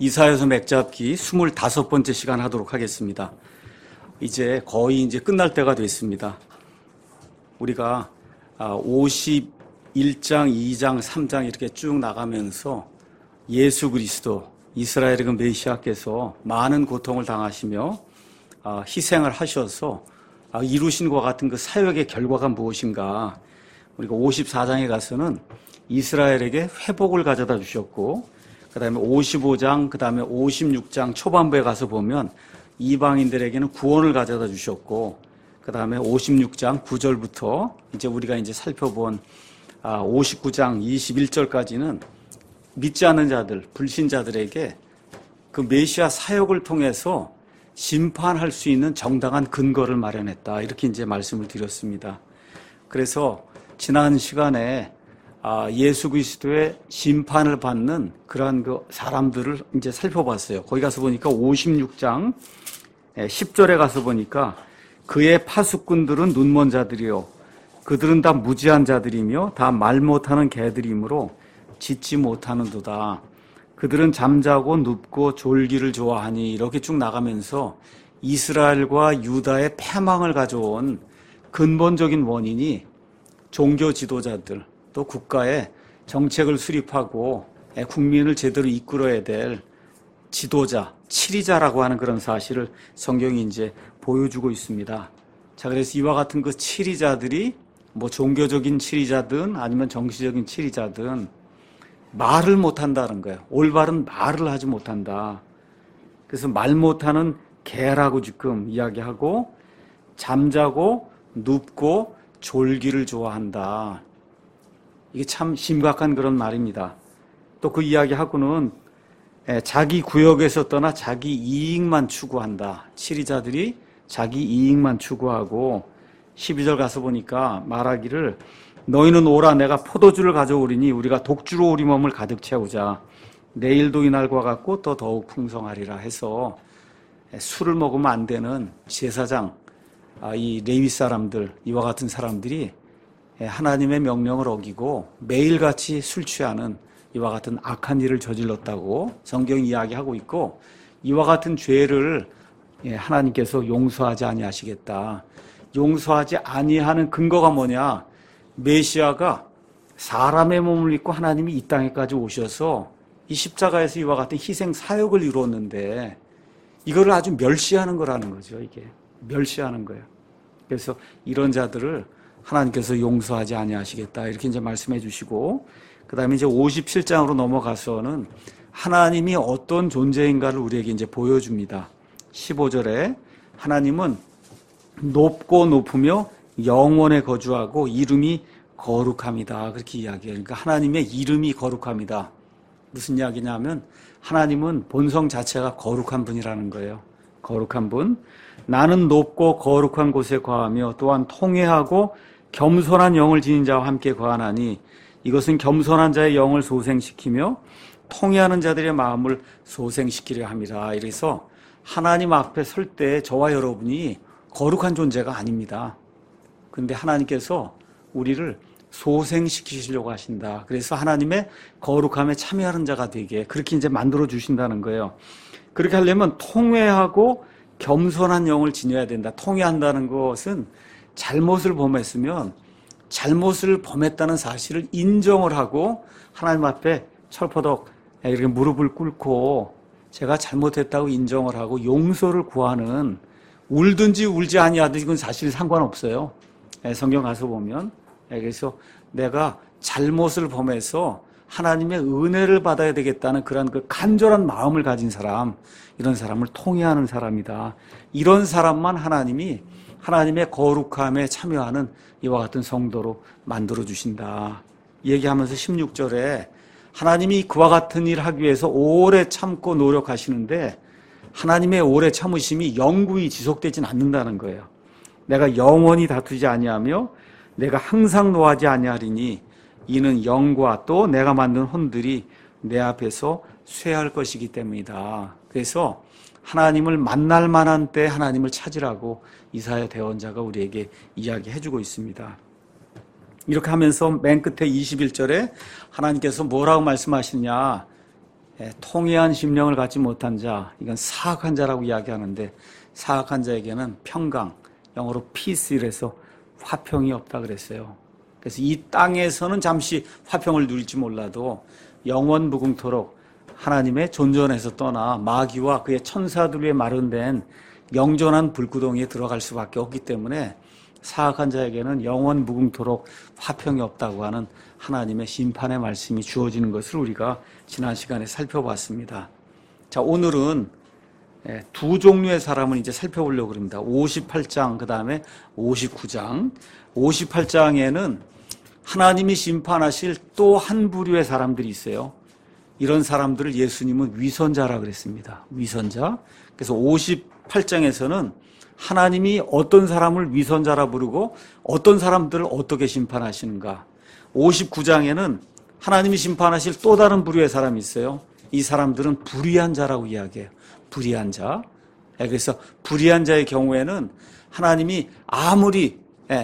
이사야서 맥잡기 25번째 시간 하도록 하겠습니다. 이제 거의 끝날 때가 됐습니다. 우리가 51장, 2장, 3장 이렇게 쭉 나가면서 예수 그리스도, 이스라엘의 그 메시아께서 많은 고통을 당하시며 희생을 하셔서 이루신 것과 같은 그 사역의 결과가 무엇인가. 우리가 54장에 가서는 이스라엘에게 회복을 가져다 주셨고, 그 다음에 55장, 그 다음에 56장 초반부에 가서 보면 이방인들에게는 구원을 가져다 주셨고, 그 다음에 56장 9절부터 이제 우리가 살펴본 59장 21절까지는 믿지 않는 자들, 불신자들에게 그 메시아 사역을 통해서 심판할 수 있는 정당한 근거를 마련했다. 이렇게 말씀을 드렸습니다. 그래서 지난 시간에 예수 그리스도의 심판을 받는 그러한 그 사람들을 살펴봤어요. 거기 가서 보니까 56장 10절에 가서 보니까 그의 파수꾼들은 눈먼 자들이요 그들은 다 무지한 자들이며 다 말 못하는 개들이므로 짖지 못하는도다. 그들은 잠자고 눕고 졸기를 좋아하니, 이렇게 쭉 나가면서 이스라엘과 유다의 패망을 가져온 근본적인 원인이 종교 지도자들, 또 국가의 정책을 수립하고 국민을 제대로 이끌어야 될 지도자, 치리자라고 하는 그런 사실을 성경이 보여주고 있습니다. 자, 그래서 이와 같은 그 치리자들이 종교적인 치리자든 아니면 정치적인 치리자든 말을 못한다는 거예요. 올바른 말을 하지 못한다. 그래서 말 못하는 개라고 지금 이야기하고, 잠자고 눕고 졸기를 좋아한다. 이게 참 심각한 그런 말입니다. 또 그 이야기하고는 자기 구역에서 떠나 자기 이익만 추구한다. 치리자들이 자기 이익만 추구하고, 12절 가서 보니까 말하기를 너희는 오라, 내가 포도주를 가져오리니 우리가 독주로 우리 몸을 가득 채우자. 내일도 이날과 같고 또 더욱 풍성하리라 해서 술을 먹으면 안 되는 제사장, 이 레위 사람들, 이와 같은 사람들이 하나님의 명령을 어기고 매일같이 술 취하는 이와 같은 악한 일을 저질렀다고 성경이 이야기하고 있고, 이와 같은 죄를 하나님께서 용서하지 아니하시겠다. 용서하지 아니하는 근거가 뭐냐? 메시아가 사람의 몸을 입고 하나님이 이 땅에까지 오셔서 이 십자가에서 이와 같은 희생 사역을 이루었는데, 이거를 아주 멸시하는 거라는 거죠. 이게 멸시하는 거예요. 그래서 이런 자들을 하나님께서 용서하지 아니하시겠다, 이렇게 말씀해 주시고, 그 다음에 57장으로 넘어가서는 하나님이 어떤 존재인가를 우리에게 보여줍니다. 15절에 하나님은 높고 높으며 영원에 거주하고 이름이 거룩합니다. 그렇게 이야기해요. 그러니까 하나님의 이름이 거룩합니다. 무슨 이야기냐면 하나님은 본성 자체가 거룩한 분이라는 거예요. 거룩한 분. 나는 높고 거룩한 곳에 거하며 또한 통회하고 겸손한 영을 지닌 자와 함께 거하나니, 이것은 겸손한 자의 영을 소생시키며 통회하는 자들의 마음을 소생시키려 함이라. 이래서 하나님 앞에 설 때 저와 여러분이 거룩한 존재가 아닙니다. 그런데 하나님께서 우리를 소생시키시려고 하신다. 그래서 하나님의 거룩함에 참여하는 자가 되게 그렇게 만들어 주신다는 거예요. 그렇게 하려면 통회하고 겸손한 영을 지녀야 된다. 통회한다는 것은 잘못을 범했으면 잘못을 범했다는 사실을 인정을 하고 하나님 앞에 철퍼덕 이렇게 무릎을 꿇고 제가 잘못했다고 인정을 하고 용서를 구하는, 울든지 울지 아니하든지 그건 사실 상관없어요. 성경 가서 보면. 그래서 내가 잘못을 범해서 하나님의 은혜를 받아야 되겠다는 그런 그 간절한 마음을 가진 사람, 이런 사람을 통회하는 사람이다. 이런 사람만 하나님이 하나님의 거룩함에 참여하는 이와 같은 성도로 만들어 주신다. 얘기하면서 16절에 하나님이 그와 같은 일을 하기 위해서 오래 참고 노력하시는데, 하나님의 오래 참으심이 영구히 지속되진 않는다는 거예요. 내가 영원히 다투지 아니하며 내가 항상 노하지 아니하리니, 이는 영과 또 내가 만든 혼들이 내 앞에서 쇠할 것이기 때문이다. 그래서 하나님을 만날 만한 때 하나님을 찾으라고 이사야 대언자가 우리에게 이야기해주고 있습니다. 이렇게 하면서 맨 끝에 21절에 하나님께서 뭐라고 말씀하시느냐, 통회한 심령을 갖지 못한 자, 이건 사악한 자라고 이야기하는데 사악한 자에게는 평강, 영어로 peace이라서 화평이 없다 그랬어요. 그래서 이 땅에서는 잠시 화평을 누릴지 몰라도 영원 무궁토록 하나님의 존전에서 떠나 마귀와 그의 천사들 위에 마련된 영존한 불구덩이에 들어갈 수밖에 없기 때문에 사악한 자에게는 영원 무궁토록 화평이 없다고 하는 하나님의 심판의 말씀이 주어지는 것을 우리가 지난 시간에 살펴봤습니다. 자, 오늘은 두 종류의 사람을 이제 살펴보려고 합니다. 58장, 그 다음에 59장. 58장에는 하나님이 심판하실 또 한 부류의 사람들이 있어요. 이런 사람들을 예수님은 위선자라 그랬습니다. 위선자. 그래서 58장에서는 하나님이 어떤 사람을 위선자라 부르고 어떤 사람들을 어떻게 심판하시는가. 59장에는 하나님이 심판하실 또 다른 부류의 사람이 있어요. 이 사람들은 불의한 자라고 이야기해요. 불의한 자. 그래서 불의한 자의 경우에는 하나님이 아무리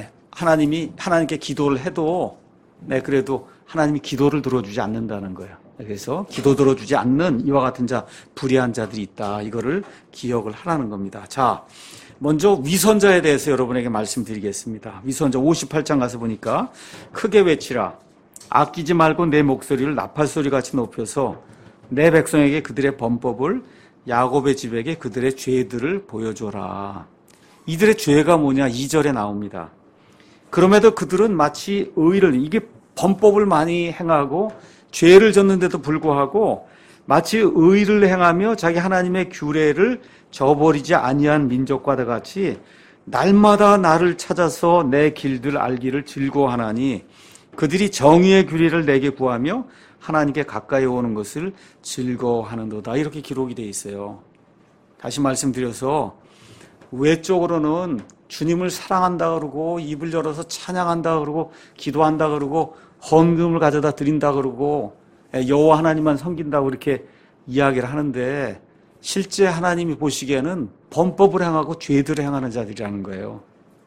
하나님께 기도를 해도 그래도 하나님이 기도를 들어주지 않는다는 거예요. 그래서 기도 들어주지 않는 이와 같은 자, 불의한 자들이 있다. 이거를 기억을 하라는 겁니다. 자, 먼저 위선자에 대해서 여러분에게 말씀드리겠습니다. 위선자 58장 가서 보니까 크게 외치라. 아끼지 말고 내 목소리를 나팔소리 같이 높여서 내 백성에게 그들의 범법을, 야곱의 집에게 그들의 죄들을 보여줘라. 이들의 죄가 뭐냐? 2절에 나옵니다. 그럼에도 그들은 마치 이게 범법을 많이 행하고 죄를 졌는데도 불구하고 마치 의를 행하며 자기 하나님의 규례를 저버리지 아니한 민족과 같이 날마다 나를 찾아서 내 길들 알기를 즐거워하나니 그들이 정의의 규례를 내게 구하며 하나님께 가까이 오는 것을 즐거워하는도다. 이렇게 기록이 되어 있어요. 다시 말씀드려서 외적으로는 주님을 사랑한다 그러고 입을 열어서 찬양한다 그러고 기도한다 그러고 헌금을 가져다 드린다 그러고 여호와 하나님만 섬긴다고 이렇게 이야기를 하는데 실제 하나님이 보시기에는 범법을 행하고 죄들을 행하는 자들이라는 거예요.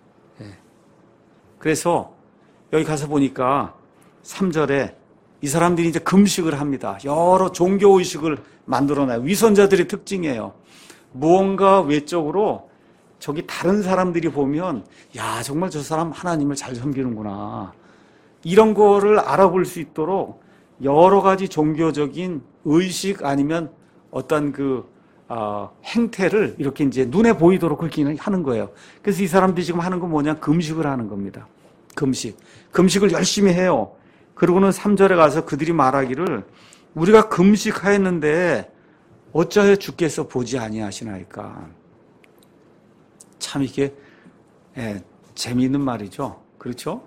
그래서 여기 가서 보니까 3절에 이 사람들이 이제 금식을 합니다. 여러 종교의식을 만들어놔요. 위선자들의 특징이에요. 무언가 외적으로 저기 다른 사람들이 보면 야 정말 저 사람 하나님을 잘 섬기는구나. 이런 거를 알아볼 수 있도록 여러 가지 종교적인 의식 아니면 어떤 행태를 이렇게 이제 눈에 보이도록 그렇게 하는 거예요. 그래서 이 사람들이 지금 하는 건 뭐냐? 금식을 하는 겁니다. 금식을 열심히 해요. 그러고는 3절에 가서 그들이 말하기를 우리가 금식하였는데 어찌하여 주께서 보지 아니하시나이까. 참 이게 재미있는 말이죠. 그렇죠?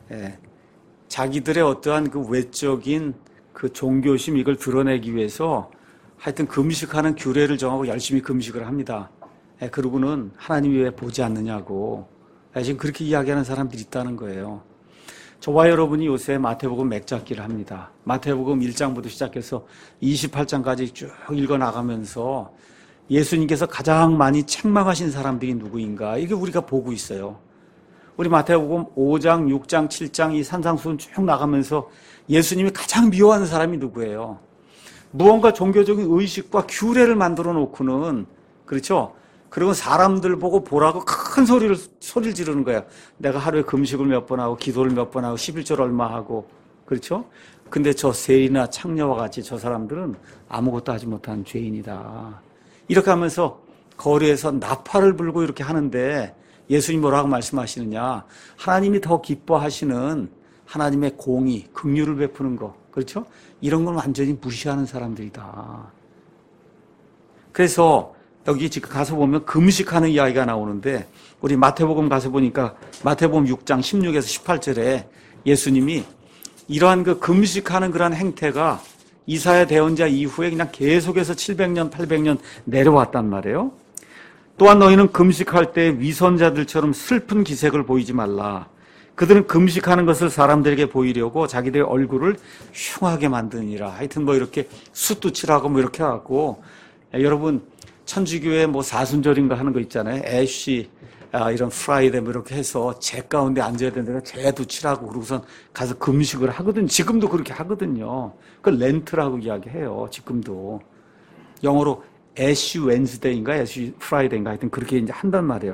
자기들의 어떠한 그 외적인 그 종교심 이걸 드러내기 위해서 하여튼 금식하는 규례를 정하고 열심히 금식을 합니다. 그러고는 하나님이 왜 보지 않느냐고 지금 그렇게 이야기하는 사람들이 있다는 거예요. 저와 여러분이 요새 마태복음 맥잡기를 합니다. 마태복음 1장부터 시작해서 28장까지 쭉 읽어나가면서 예수님께서 가장 많이 책망하신 사람들이 누구인가 이게 우리가 보고 있어요. 우리 마태복음 5장, 6장, 7장 이 산상수훈 쭉 나가면서 예수님이 가장 미워하는 사람이 누구예요? 무언가 종교적인 의식과 규례를 만들어 놓고는 그렇죠? 그리고 사람들 보고 보라고 큰 소리를 지르는 거예요. 내가 하루에 금식을 몇 번 하고 기도를 몇 번 하고 11절 얼마 하고 그렇죠? 근데 저 세리나 창녀와 같이 저 사람들은 아무것도 하지 못한 죄인이다. 이렇게 하면서 거리에서 나팔을 불고 이렇게 하는데 예수님 뭐라고 말씀하시느냐? 하나님이 더 기뻐하시는 하나님의 공의, 긍휼을 베푸는 거 그렇죠? 이런 건 완전히 무시하는 사람들이다. 그래서 여기 지금 가서 보면 금식하는 이야기가 나오는데 우리 마태복음 가서 보니까 마태복음 6장 16에서 18절에 예수님이 이러한 그 금식하는 그런 행태가 이사야 대언자 이후에 그냥 계속해서 700년, 800년 내려왔단 말이에요. 또한 너희는 금식할 때 위선자들처럼 슬픈 기색을 보이지 말라. 그들은 금식하는 것을 사람들에게 보이려고 자기들의 얼굴을 흉하게 만드니라. 하여튼 뭐 이렇게 숯도 칠하고 뭐 이렇게 해갖고 여러분 천주교의 뭐 사순절인가 하는 거 있잖아요. 애쉬 이런 프라이데이 뭐 이렇게 해서 재 가운데 앉아야 되는데 재도 칠하고 그러고선 가서 금식을 하거든요. 지금도 그렇게 하거든요. 그걸 렌트라고 이야기해요. 지금도. 영어로 애쉬 웬스데이인가 애쉬 프라이데이인가 하여튼 그렇게 이제 한단 말이에요.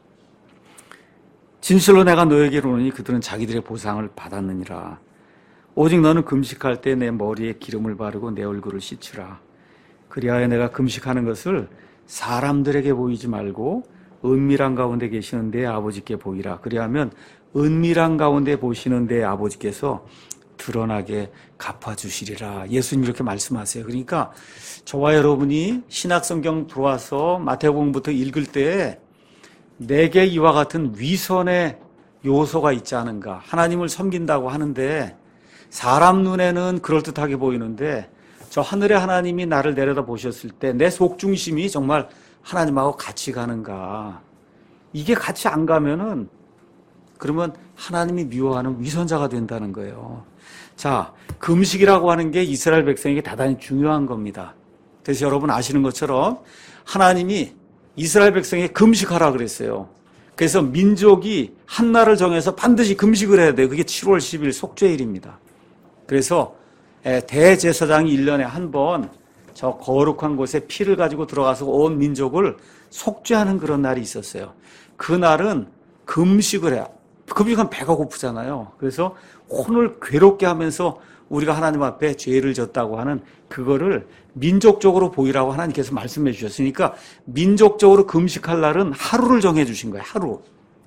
진실로 내가 너에게 이르노니 그들은 자기들의 보상을 받았느니라. 오직 너는 금식할 때 내 머리에 기름을 바르고 내 얼굴을 씻으라. 그리하여 내가 금식하는 것을 사람들에게 보이지 말고 은밀한 가운데 계시는 내 아버지께 보이라. 그리하면 은밀한 가운데 보시는 내 아버지께서 드러나게 갚아주시리라. 예수님 이렇게 말씀하세요. 그러니까 저와 여러분이 신약성경 들어와서 마태복음부터 읽을 때 내게 이와 같은 위선의 요소가 있지 않은가. 하나님을 섬긴다고 하는데 사람 눈에는 그럴듯하게 보이는데 저 하늘의 하나님이 나를 내려다 보셨을 때 내 속중심이 정말 하나님하고 같이 가는가. 이게 같이 안 가면은 그러면 하나님이 미워하는 위선자가 된다는 거예요. 자, 금식이라고 하는 게 이스라엘 백성에게 대단히 중요한 겁니다. 그래서 여러분 아시는 것처럼 하나님이 이스라엘 백성에게 금식하라 그랬어요. 그래서 민족이 한 날을 정해서 반드시 금식을 해야 돼요. 그게 7월 10일 속죄일입니다. 그래서 대제사장이 1년에 한 번 저 거룩한 곳에 피를 가지고 들어가서 온 민족을 속죄하는 그런 날이 있었어요. 그날은 금식을 해요. 금식하면 배가 고프잖아요. 그래서 혼을 괴롭게 하면서 우리가 하나님 앞에 죄를 졌다고 하는 그거를 민족적으로 보이라고 하나님께서 말씀해 주셨으니까 민족적으로 금식할 날은 하루를 정해 주신 거예요. 하루.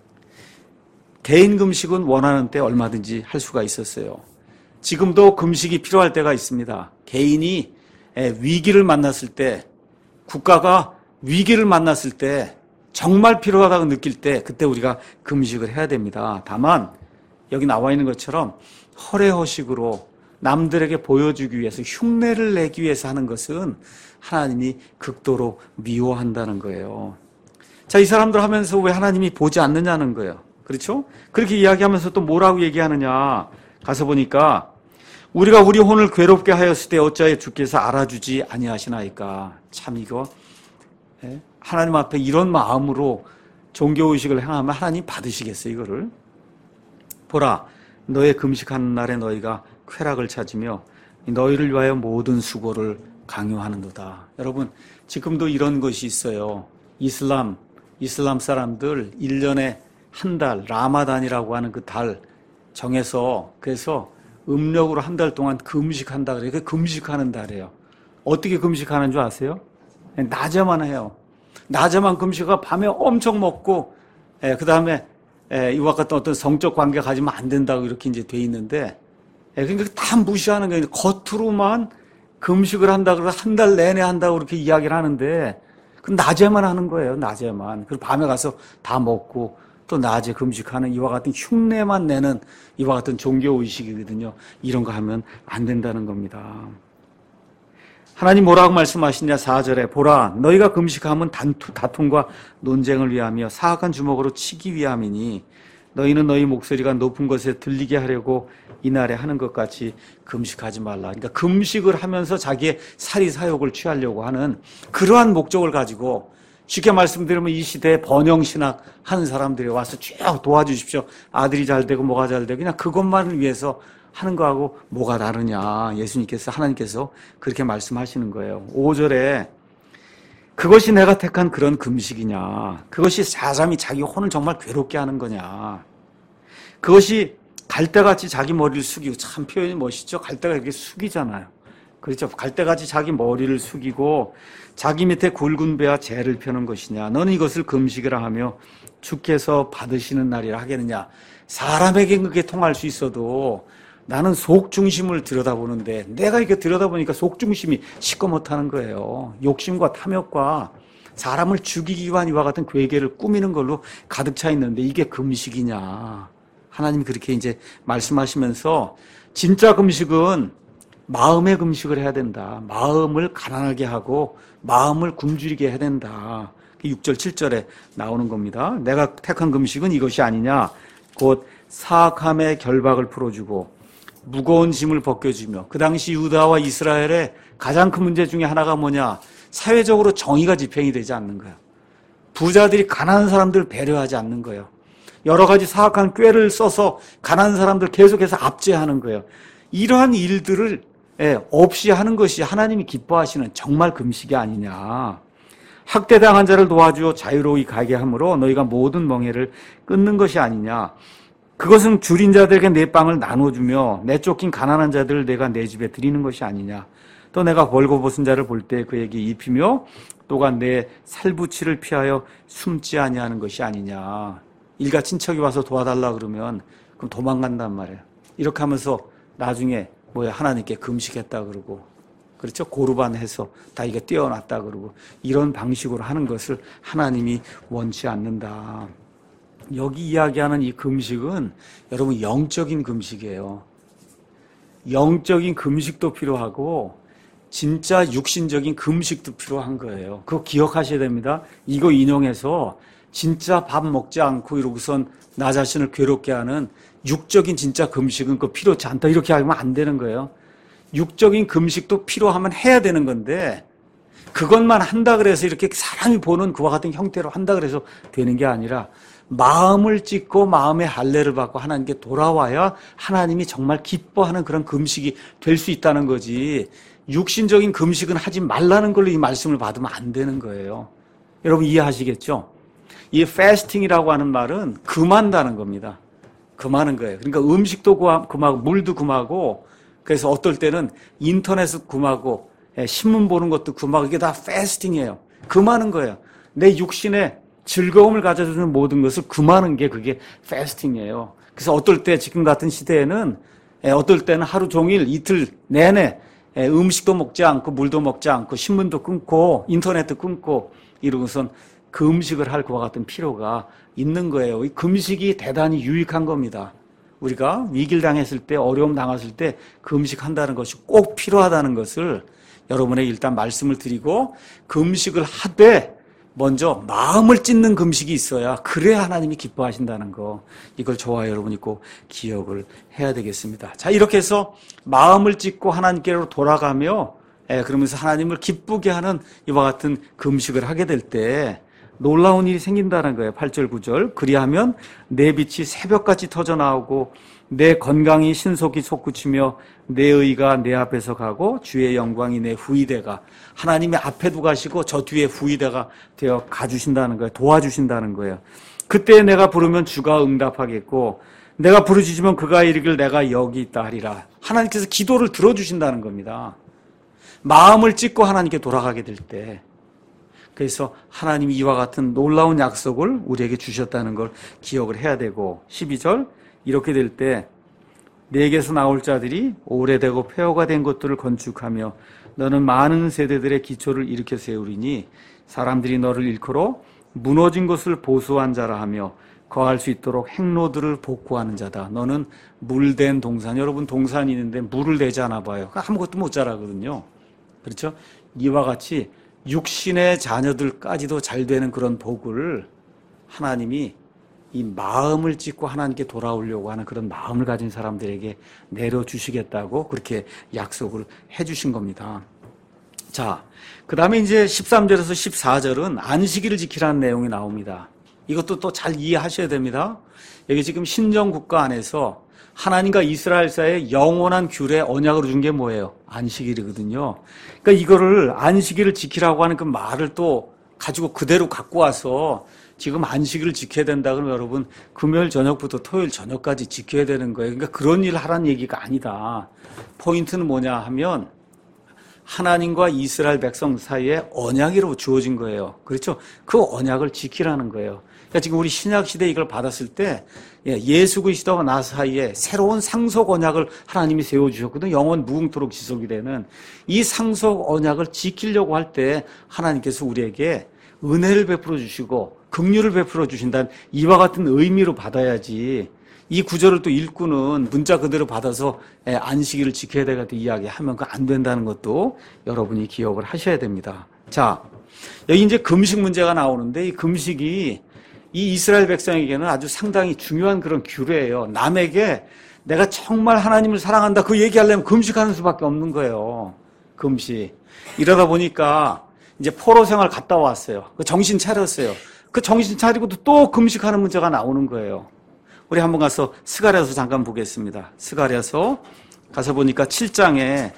개인 금식은 원하는 때 얼마든지 할 수가 있었어요. 지금도 금식이 필요할 때가 있습니다. 개인이 위기를 만났을 때, 국가가 위기를 만났을 때 정말 필요하다고 느낄 때 그때 우리가 금식을 해야 됩니다. 다만 여기 나와 있는 것처럼 허례허식으로 남들에게 보여주기 위해서 흉내를 내기 위해서 하는 것은 하나님이 극도로 미워한다는 거예요. 자, 이 사람들 하면서 왜 하나님이 보지 않느냐는 거예요. 그렇죠? 그렇게 이야기하면서 또 뭐라고 얘기하느냐. 가서 보니까 우리가 우리 혼을 괴롭게 하였을 때 어찌하여 주께서 알아주지 아니하시나이까. 참 이거 하나님 앞에 이런 마음으로 종교의식을 행하면 하나님 받으시겠어요, 이거를? 보라, 너의 금식하는 날에 너희가 쾌락을 찾으며 너희를 위하여 모든 수고를 강요하는도다. 여러분, 지금도 이런 것이 있어요. 이슬람 사람들 1년에 한 달, 라마단이라고 하는 그 달 정해서 그래서 음력으로 한 달 동안 금식한다 그래요. 그게 금식하는 달이에요. 어떻게 금식하는 줄 아세요? 낮에만 해요. 낮에만 금식하고 밤에 엄청 먹고, 그 다음에 이와 같은 어떤 성적 관계 가지면 안 된다고 이렇게 이제 돼 있는데, 그러니까 다 무시하는 거예요. 겉으로만 금식을 한다 그래서 한 달 내내 한다고 그렇게 이야기를 하는데, 그 낮에만 하는 거예요. 낮에만. 그리고 밤에 가서 다 먹고, 또 낮에 금식하는 이와 같은 흉내만 내는 이와 같은 종교의식이거든요. 이런 거 하면 안 된다는 겁니다. 하나님 뭐라고 말씀하시냐. 4절에 보라 너희가 금식하면 다툼과 논쟁을 위하며 사악한 주먹으로 치기 위함이니 너희는 너희 목소리가 높은 곳에 들리게 하려고 이날에 하는 것 같이 금식하지 말라. 그러니까 금식을 하면서 자기의 사리사욕을 취하려고 하는 그러한 목적을 가지고 쉽게 말씀드리면 이 시대에 번영신학 하는 사람들이 와서 쭉 도와주십시오. 아들이 잘 되고 뭐가 잘 되고 그냥 그것만을 위해서 하는 거하고 뭐가 다르냐. 예수님께서 하나님께서 그렇게 말씀하시는 거예요. 5절에 그것이 내가 택한 그런 금식이냐. 그것이 사람이 자기 혼을 정말 괴롭게 하는 거냐. 그것이 갈대같이 자기 머리를 숙이고 참 표현이 멋있죠. 갈대가 이렇게 숙이잖아요. 그렇죠. 갈대같이 자기 머리를 숙이고 자기 밑에 굵은 배와 재를 펴는 것이냐. 너는 이것을 금식이라 하며 주께서 받으시는 날이라 하겠느냐. 사람에게 그게 통할 수 있어도 나는 속중심을 들여다보는데 내가 이렇게 들여다보니까 속중심이 시꺼멓다는 거예요. 욕심과 탐욕과 사람을 죽이기 위한 이와 같은 괴계를 꾸미는 걸로 가득 차 있는데 이게 금식이냐. 하나님이 그렇게 이제 말씀하시면서 진짜 금식은 마음의 금식을 해야 된다. 마음을 가난하게 하고 마음을 굶주리게 해야 된다. 6절, 7절에 나오는 겁니다. 내가 택한 금식은 이것이 아니냐. 곧 사악함의 결박을 풀어주고 무거운 짐을 벗겨주며 그 당시 유다와 이스라엘의 가장 큰 문제 중에 하나가 뭐냐. 사회적으로 정의가 집행이 되지 않는 거야. 부자들이 가난한 사람들을 배려하지 않는 거예요. 여러 가지 사악한 꾀를 써서 가난한 사람들 계속해서 압제하는 거예요. 이러한 일들을 없이 하는 것이 하나님이 기뻐하시는 정말 금식이 아니냐. 학대당한 자를 도와주어 자유로이 가게 함으로 너희가 모든 멍에를 끊는 것이 아니냐. 그것은 줄인 자들에게 내 빵을 나눠주며 내쫓긴 가난한 자들을 내가 내 집에 드리는 것이 아니냐. 또 내가 벌거벗은 자를 볼 때 그에게 입히며 또한 내 살부치를 피하여 숨지 아니하는 것이 아니냐. 일가 친척이 와서 도와달라 그러면 그럼 도망간단 말이에요. 이렇게 하면서 나중에 하나님께 금식했다 그러고, 그렇죠? 고르반 해서 다 이게 떼어놨다 그러고, 이런 방식으로 하는 것을 하나님이 원치 않는다. 여기 이야기하는 이 금식은 여러분 영적인 금식이에요. 영적인 금식도 필요하고 진짜 육신적인 금식도 필요한 거예요. 그거 기억하셔야 됩니다. 이거 인용해서 진짜 밥 먹지 않고 이러고선 나 자신을 괴롭게 하는 육적인 진짜 금식은 그거 필요치 않다 이렇게 하면 안 되는 거예요. 육적인 금식도 필요하면 해야 되는 건데 그것만 한다 그래서 이렇게 사람이 보는 그와 같은 형태로 한다 그래서 되는 게 아니라 마음을 찢고 마음의 할례를 받고 하나님께 돌아와야 하나님이 정말 기뻐하는 그런 금식이 될 수 있다는 거지. 육신적인 금식은 하지 말라는 걸로 이 말씀을 받으면 안 되는 거예요. 여러분 이해하시겠죠? 이 패스팅이라고 하는 말은 금한다는 겁니다. 금하는 거예요. 그러니까 음식도 금하고 물도 금하고, 그래서 어떨 때는 인터넷도 금하고 신문 보는 것도 금하고, 이게 다 패스팅이에요. 금하는 거예요. 내 육신에 즐거움을 가져주는 모든 것을 금하는 게 그게 패스팅이에요. 그래서 어떨 때 지금 같은 시대에는 어떨 때는 하루 종일 이틀 내내 음식도 먹지 않고 물도 먹지 않고 신문도 끊고 인터넷도 끊고 이러고선 금식을 할 것과 같은 필요가 있는 거예요. 이 금식이 대단히 유익한 겁니다. 우리가 위기를 당했을 때, 어려움 당했을 때 금식한다는 것이 꼭 필요하다는 것을 여러분에게 일단 말씀을 드리고, 금식을 하되 먼저 마음을 찢는 금식이 있어야 그래야 하나님이 기뻐하신다는 거, 이걸 저와 여러분이 꼭 기억을 해야 되겠습니다. 자, 이렇게 해서 마음을 찢고 하나님께로 돌아가며 그러면서 하나님을 기쁘게 하는 이와 같은 금식을 하게 될 때 놀라운 일이 생긴다는 거예요. 8절 9절. 그리하면 내 빛이 새벽같이 터져나오고 내 건강이 신속히 솟구치며 내 의가 내 앞에서 가고 주의 영광이 내 후이대가, 하나님이 앞에도 가시고 저 뒤에 후이대가 되어 가주신다는 거예요. 도와주신다는 거예요. 그때 내가 부르면 주가 응답하겠고 내가 부르짖으면 그가 이르기를 내가 여기 있다 하리라. 하나님께서 기도를 들어주신다는 겁니다. 마음을 찢고 하나님께 돌아가게 될 때. 그래서 하나님이 이와 같은 놀라운 약속을 우리에게 주셨다는 걸 기억을 해야 되고, 12절 이렇게 될 때 내게서 나올 자들이 오래되고 폐허가 된 것들을 건축하며 너는 많은 세대들의 기초를 일으켜 세우리니 사람들이 너를 일컬어 무너진 것을 보수한 자라 하며 거할 수 있도록 행로들을 복구하는 자다. 너는 물된 동산. 여러분 동산이 있는데 물을 대지 않아 봐요. 아무것도 못 자라거든요. 그렇죠? 이와 같이 육신의 자녀들까지도 잘 되는 그런 복을 하나님이 이 마음을 찢고 하나님께 돌아오려고 하는 그런 마음을 가진 사람들에게 내려주시겠다고 그렇게 약속을 해주신 겁니다. 자, 그 다음에 이제 13절에서 14절은 안식일을 지키라는 내용이 나옵니다. 이것도 또 잘 이해하셔야 됩니다. 여기 지금 신정국가 안에서 하나님과 이스라엘 사이의 영원한 규례 언약으로 준 게 뭐예요? 안식일이거든요. 그러니까 이거를 안식일을 지키라고 하는 그 말을 또 가지고 그대로 갖고 와서 지금 안식일을 지켜야 된다 그러면 여러분 금요일 저녁부터 토요일 저녁까지 지켜야 되는 거예요. 그러니까 그런 일을 하라는 얘기가 아니다. 포인트는 뭐냐 하면 하나님과 이스라엘 백성 사이에 언약으로 주어진 거예요. 그렇죠? 그 언약을 지키라는 거예요. 그러니까 지금 우리 신약 시대에 이걸 받았을 때 예수 그리스도와 나 사이에 새로운 상속 언약을 하나님이 세워주셨거든요. 영원 무궁토록 지속이 되는 이 상속 언약을 지키려고 할 때 하나님께서 우리에게 은혜를 베풀어 주시고 긍휼을 베풀어 주신다는 이와 같은 의미로 받아야지, 이 구절을 또 읽고는 문자 그대로 받아서 안식일을 지켜야 되겠다 이야기하면 그거 안 된다는 것도 여러분이 기억을 하셔야 됩니다. 자, 여기 이제 금식 문제가 나오는데 이 금식이 이 이스라엘 백성에게는 아주 상당히 중요한 그런 규례예요. 남에게 내가 정말 하나님을 사랑한다 그 얘기하려면 금식하는 수밖에 없는 거예요. 금식. 이러다 보니까 이제 포로 생활 갔다 왔어요. 정신 차렸어요. 그 정신 차리고도 또 금식하는 문제가 나오는 거예요. 우리 한번 가서 스가랴서 잠깐 보겠습니다. 스가랴서 가서 보니까 7장에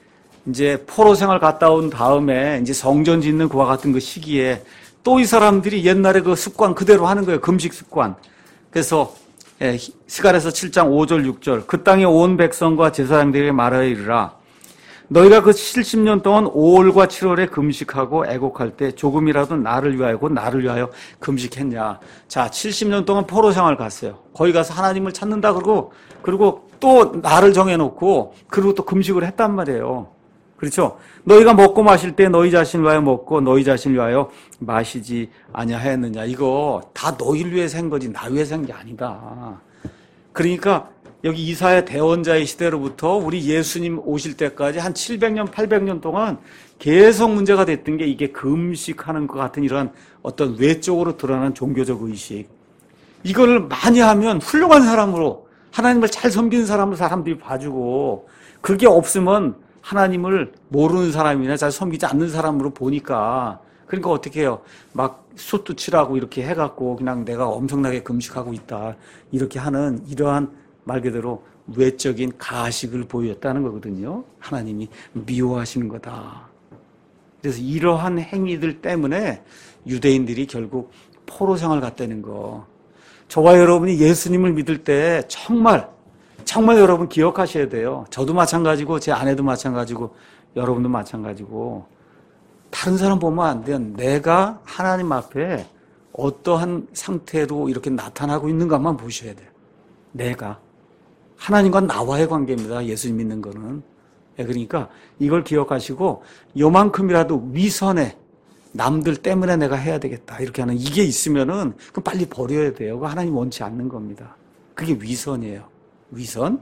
이제 포로 생활 갔다 온 다음에 이제 성전 짓는 그와 같은 그 시기에 또 이 사람들이 옛날에 그 습관 그대로 하는 거예요. 금식 습관. 그래서 스가랴서 7장 5절 6절 그 땅에 온 백성과 제사장들에게 말하여 이르라 너희가 그 70년 동안 5월과 7월에 금식하고 애곡할 때 조금이라도 나를 위하여 금식했냐. 자, 70년 동안 포로 생활 갔어요. 거기 가서 하나님을 찾는다 그리고 또 나를 정해놓고 그리고 또 금식을 했단 말이에요. 그렇죠? 너희가 먹고 마실 때 너희 자신을 위하여 먹고 너희 자신을 위하여 마시지 아니하였느냐. 이거 다 너희를 위해서 한 거지 나 위해서 한 게 아니다. 그러니까 여기 이사야 대언자의 시대로부터 우리 예수님 오실 때까지 한 700년, 800년 동안 계속 문제가 됐던 게 이게 금식하는 것 같은 이러한 어떤 외적으로 드러나는 종교적 의식. 이걸 많이 하면 훌륭한 사람으로 하나님을 잘 섬기는 사람으로 사람들이 봐주고 그게 없으면 하나님을 모르는 사람이나 잘 섬기지 않는 사람으로 보니까 그러니까 어떻게 해요? 막 숫도 칠하고 이렇게 해갖고 그냥 내가 엄청나게 금식하고 있다. 이렇게 하는 이러한 말 그대로 외적인 가식을 보였다는 거거든요. 하나님이 미워하시는 거다. 그래서 이러한 행위들 때문에 유대인들이 결국 포로 생활 갔다는 거. 저와 여러분이 예수님을 믿을 때 정말 여러분 기억하셔야 돼요. 저도 마찬가지고 제 아내도 마찬가지고 여러분도 마찬가지고 다른 사람 보면 안 돼요. 내가 하나님 앞에 어떠한 상태로 이렇게 나타나고 있는가만 보셔야 돼요. 내가. 하나님과 나와의 관계입니다. 예수님 믿는 거는. 그러니까 이걸 기억하시고 요만큼이라도 위선에 남들 때문에 내가 해야 되겠다 이렇게 하는 이게 있으면은 그럼 빨리 버려야 돼요. 그거 하나님 원치 않는 겁니다. 그게 위선이에요. 위선.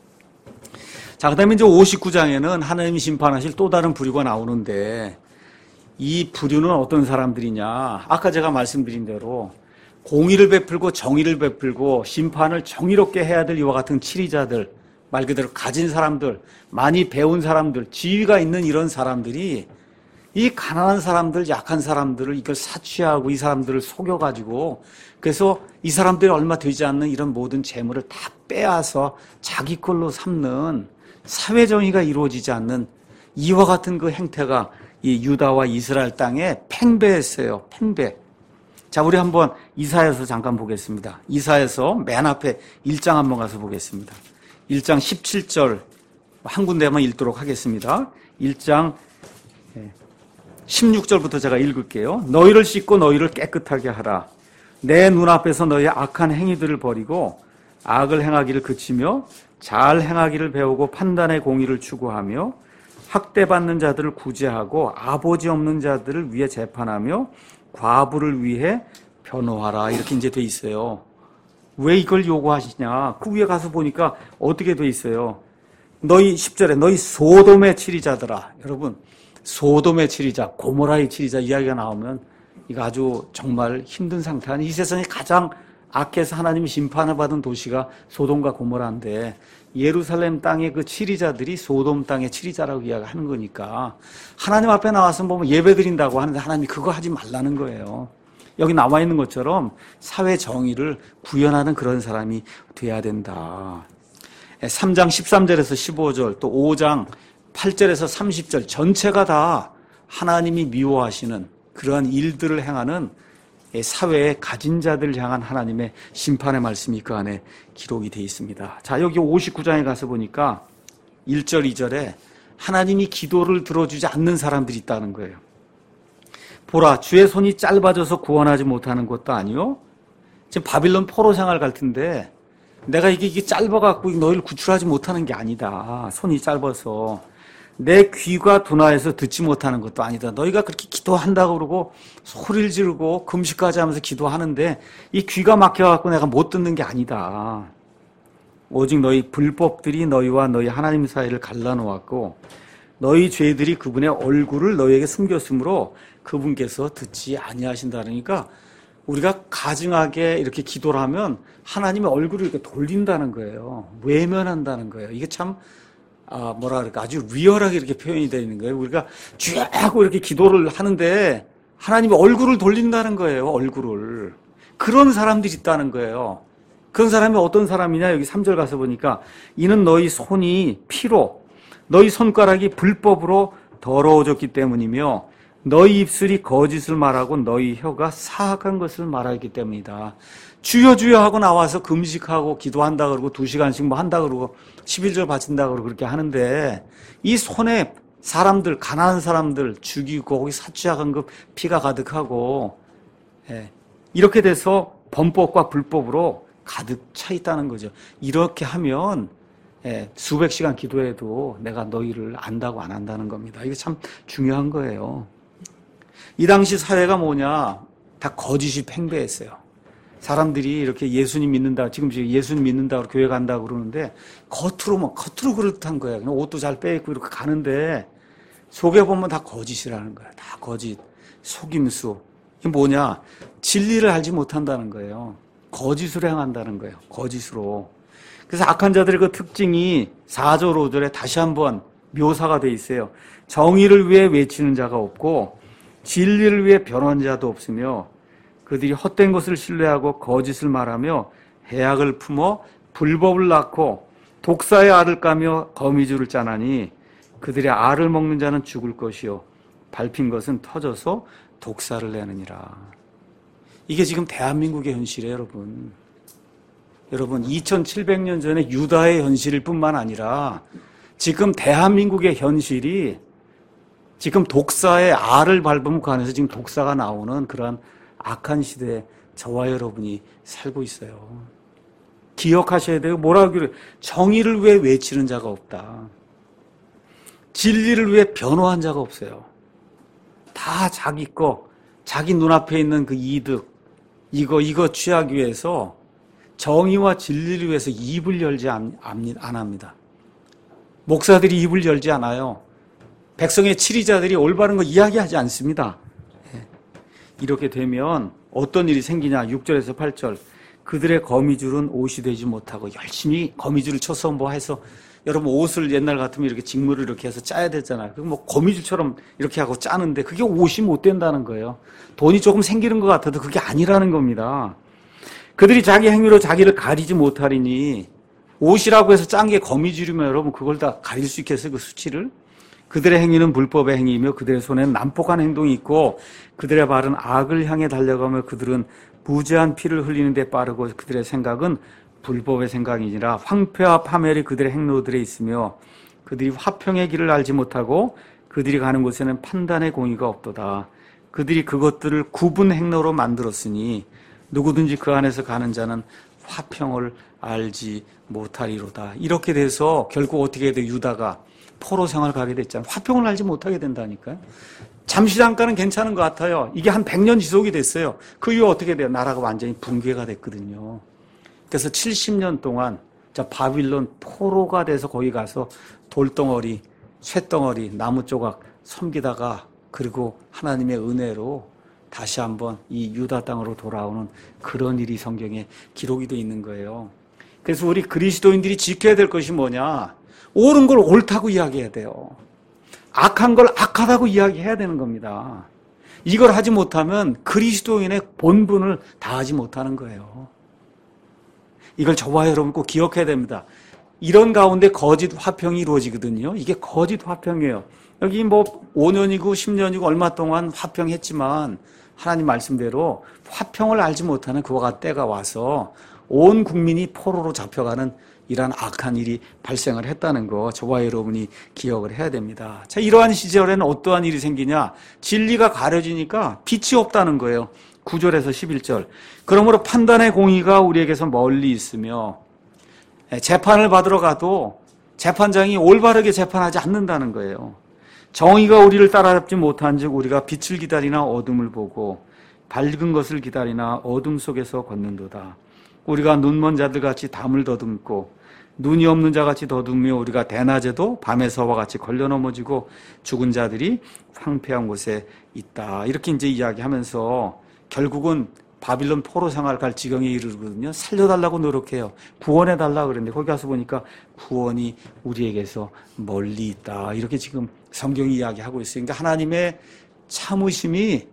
자, 그 다음에 이제 59장에는 하나님이 심판하실 또 다른 부류가 나오는데 이 부류는 어떤 사람들이냐. 아까 제가 말씀드린 대로 공의를 베풀고 정의를 베풀고 심판을 정의롭게 해야 될 이와 같은 치리자들, 말 그대로 가진 사람들, 많이 배운 사람들, 지위가 있는 이런 사람들이 이 가난한 사람들, 약한 사람들을 이걸 사취하고 이 사람들을 속여가지고 그래서 이 사람들이 얼마 되지 않는 이런 모든 재물을 다 빼앗아 자기 걸로 삼는 사회정의가 이루어지지 않는 이와 같은 그 행태가 이 유다와 이스라엘 땅에 팽배했어요. 팽배. 자, 우리 한번 이사야서 잠깐 보겠습니다. 이사야서 맨 앞에 1장 한번 가서 보겠습니다. 1장 17절 한 군데만 읽도록 하겠습니다. 1장 16절부터 제가 읽을게요. 너희를 씻고 너희를 깨끗하게 하라. 내 눈앞에서 너희의 악한 행위들을 버리고 악을 행하기를 그치며 잘 행하기를 배우고 판단의 공의를 추구하며 학대받는 자들을 구제하고 아버지 없는 자들을 위해 재판하며 과부를 위해 변호하라. 이렇게 이제 돼 있어요. 왜 이걸 요구하시냐? 그 위에 가서 보니까 어떻게 돼 있어요? 너희 10절에 너희 소돔의 치리자들아. 여러분, 소돔의 치리자, 고모라의 치리자 이야기가 나오면 이거 아주 정말 힘든 상태 아니 이 세상에 가장 악해서 하나님이 심판을 받은 도시가 소돔과 고모라인데 예루살렘 땅의 그 치리자들이 소돔 땅의 치리자라고 이야기하는 거니까 하나님 앞에 나와서 보면 예배 드린다고 하는데 하나님이 그거 하지 말라는 거예요. 여기 나와 있는 것처럼 사회 정의를 구현하는 그런 사람이 돼야 된다. 3장 13절에서 15절 또 5장 8절에서 30절 전체가 다 하나님이 미워하시는 그러한 일들을 행하는 사회의 가진 자들을 향한 하나님의 심판의 말씀이 그 안에 기록이 되어 있습니다. 자, 여기 59장에 가서 보니까 1절, 2절에 하나님이 기도를 들어주지 않는 사람들이 있다는 거예요. 보라, 주의 손이 짧아져서 구원하지 못하는 것도 아니요. 지금 바빌론 포로 생활 갈 텐데 내가 이게 짧아갖고 너희를 구출하지 못하는 게 아니다. 손이 짧아서. 내 귀가 둔하여서 듣지 못하는 것도 아니다. 너희가 그렇게 기도한다고 그러고 소리를 지르고 금식까지 하면서 기도하는데 이 귀가 막혀갖고 내가 못 듣는 게 아니다. 오직 너희 불법들이 너희와 너희 하나님 사이를 갈라놓았고 너희 죄들이 그분의 얼굴을 너희에게 숨겼으므로 그분께서 듣지 아니하신다. 그러니까 우리가 가증하게 이렇게 기도를 하면 하나님의 얼굴을 이렇게 돌린다는 거예요. 외면한다는 거예요. 이게 참 뭐라 그럴까 아주 리얼하게 이렇게 표현이 되어 있는 거예요. 우리가 쭉 하고 이렇게 기도를 하는데 하나님의 얼굴을 돌린다는 거예요. 얼굴을. 그런 사람들이 있다는 거예요. 그런 사람이 어떤 사람이냐? 여기 3절 가서 보니까 이는 너희 손이 피로 너희 손가락이 불법으로 더러워졌기 때문이며 너희 입술이 거짓을 말하고 너희 혀가 사악한 것을 말하기 때문이다. 주여 주여 하고 나와서 금식하고 기도한다 그러고 2시간씩 뭐 한다 그러고 11절 바친다 그러고 그렇게 하는데 이 손에 사람들, 가난한 사람들 죽이고 거기 사취하간급 피가 가득하고 이렇게 돼서 범법과 불법으로 가득 차 있다는 거죠. 이렇게 하면 수백 시간 기도해도 내가 너희를 안다고 안 한다는 겁니다. 이게 참 중요한 거예요. 이 당시 사회가 뭐냐? 다 거짓이 팽배했어요. 사람들이 이렇게 예수님 믿는다, 지금 예수님 믿는다고 교회 간다고 그러는데 겉으로 그렇단 거예요. 그냥 옷도 잘 빼입고 이렇게 가는데 속에 보면 다 거짓이라는 거예요. 다 거짓, 속임수. 이게 뭐냐? 진리를 알지 못한다는 거예요. 거짓으로 행한다는 거예요. 거짓으로. 그래서 악한 자들의 그 특징이 4절, 5절에 다시 한번 묘사가 돼 있어요. 정의를 위해 외치는 자가 없고 진리를 위해 변호하는 자도 없으며 그들이 헛된 것을 신뢰하고 거짓을 말하며 해악을 품어 불법을 낳고 독사의 알을 까며 거미줄을 짜나니 그들의 알을 먹는 자는 죽을 것이요 밟힌 것은 터져서 독사를 내느니라. 이게 지금 대한민국의 현실이에요, 여러분. 여러분, 2700년 전에 유다의 현실일 뿐만 아니라 지금 대한민국의 현실이 지금 독사의 알을 밟으면 그 안에서 지금 독사가 나오는 그런 악한 시대에 저와 여러분이 살고 있어요. 기억하셔야 돼요. 뭐라고 그래요? 정의를 위해 외치는 자가 없다. 진리를 위해 변호한 자가 없어요. 다 자기 거, 자기 눈앞에 있는 그 이득, 이거 취하기 위해서 정의와 진리를 위해서 입을 열지 안 합니다. 목사들이 입을 열지 않아요. 백성의 치리자들이 올바른 거 이야기하지 않습니다. 이렇게 되면 어떤 일이 생기냐? 6절에서 8절. 그들의 거미줄은 옷이 되지 못하고 열심히 거미줄을 쳐서 뭐 해서 여러분 옷을 옛날 같으면 이렇게 직물을 이렇게 해서 짜야 되잖아요. 그 뭐 거미줄처럼 이렇게 하고 짜는데 그게 옷이 못 된다는 거예요. 돈이 조금 생기는 것 같아도 그게 아니라는 겁니다. 그들이 자기 행위로 자기를 가리지 못하리니 옷이라고 해서 짠 게 거미줄이면 여러분 그걸 다 가릴 수 있겠어요? 그 수치를? 그들의 행위는 불법의 행위이며 그들의 손에는 난폭한 행동이 있고 그들의 발은 악을 향해 달려가며 그들은 무죄한 피를 흘리는 데 빠르고 그들의 생각은 불법의 생각이니라. 황폐와 파멸이 그들의 행로들에 있으며 그들이 화평의 길을 알지 못하고 그들이 가는 곳에는 판단의 공의가 없도다. 그들이 그것들을 구분 행로로 만들었으니 누구든지 그 안에서 가는 자는 화평을 알지 못하리로다. 이렇게 돼서 결국 어떻게 돼요? 유다가 포로 생활을 가게 됐잖아요. 화평을 알지 못하게 된다니까요. 잠시 잠깐은 괜찮은 것 같아요. 이게 한 100년 지속이 됐어요. 그 이후 어떻게 돼요? 나라가 완전히 붕괴가 됐거든요. 그래서 70년 동안 바빌론 포로가 돼서 거기 가서 돌덩어리, 쇳덩어리, 나무 조각 섬기다가 그리고 하나님의 은혜로 다시 한번 이 유다 땅으로 돌아오는 그런 일이 성경에 기록이 되어 있는 거예요. 그래서 우리 그리스도인들이 지켜야 될 것이 뭐냐? 옳은 걸 옳다고 이야기해야 돼요. 악한 걸 악하다고 이야기해야 되는 겁니다. 이걸 하지 못하면 그리스도인의 본분을 다하지 못하는 거예요. 이걸 저와 여러분 꼭 기억해야 됩니다. 이런 가운데 거짓 화평이 이루어지거든요. 이게 거짓 화평이에요. 여기 뭐 5년이고 10년이고 얼마 동안 화평했지만 하나님 말씀대로 화평을 알지 못하는 그와 같은 때가 와서 온 국민이 포로로 잡혀가는 이러한 악한 일이 발생을 했다는 거 저와 여러분이 기억을 해야 됩니다. 자, 이러한 시절에는 어떠한 일이 생기냐? 진리가 가려지니까 빛이 없다는 거예요. 9절에서 11절. 그러므로 판단의 공의가 우리에게서 멀리 있으며 재판을 받으러 가도 재판장이 올바르게 재판하지 않는다는 거예요. 정의가 우리를 따라잡지 못한 즉 우리가 빛을 기다리나 어둠을 보고 밝은 것을 기다리나 어둠 속에서 걷는도다. 우리가 눈먼 자들같이 담을 더듬고 눈이 없는 자같이 더듬으며 우리가 대낮에도 밤에서와 같이 걸려 넘어지고 죽은 자들이 황폐한 곳에 있다. 이렇게 이제 이야기하면서 결국은 바빌론 포로 생활 갈 지경에 이르거든요. 살려달라고 노력해요. 구원해달라고 그랬는데 거기 가서 보니까 구원이 우리에게서 멀리 있다. 이렇게 지금 성경이 이야기하고 있어요. 그러니까 하나님의 참으심이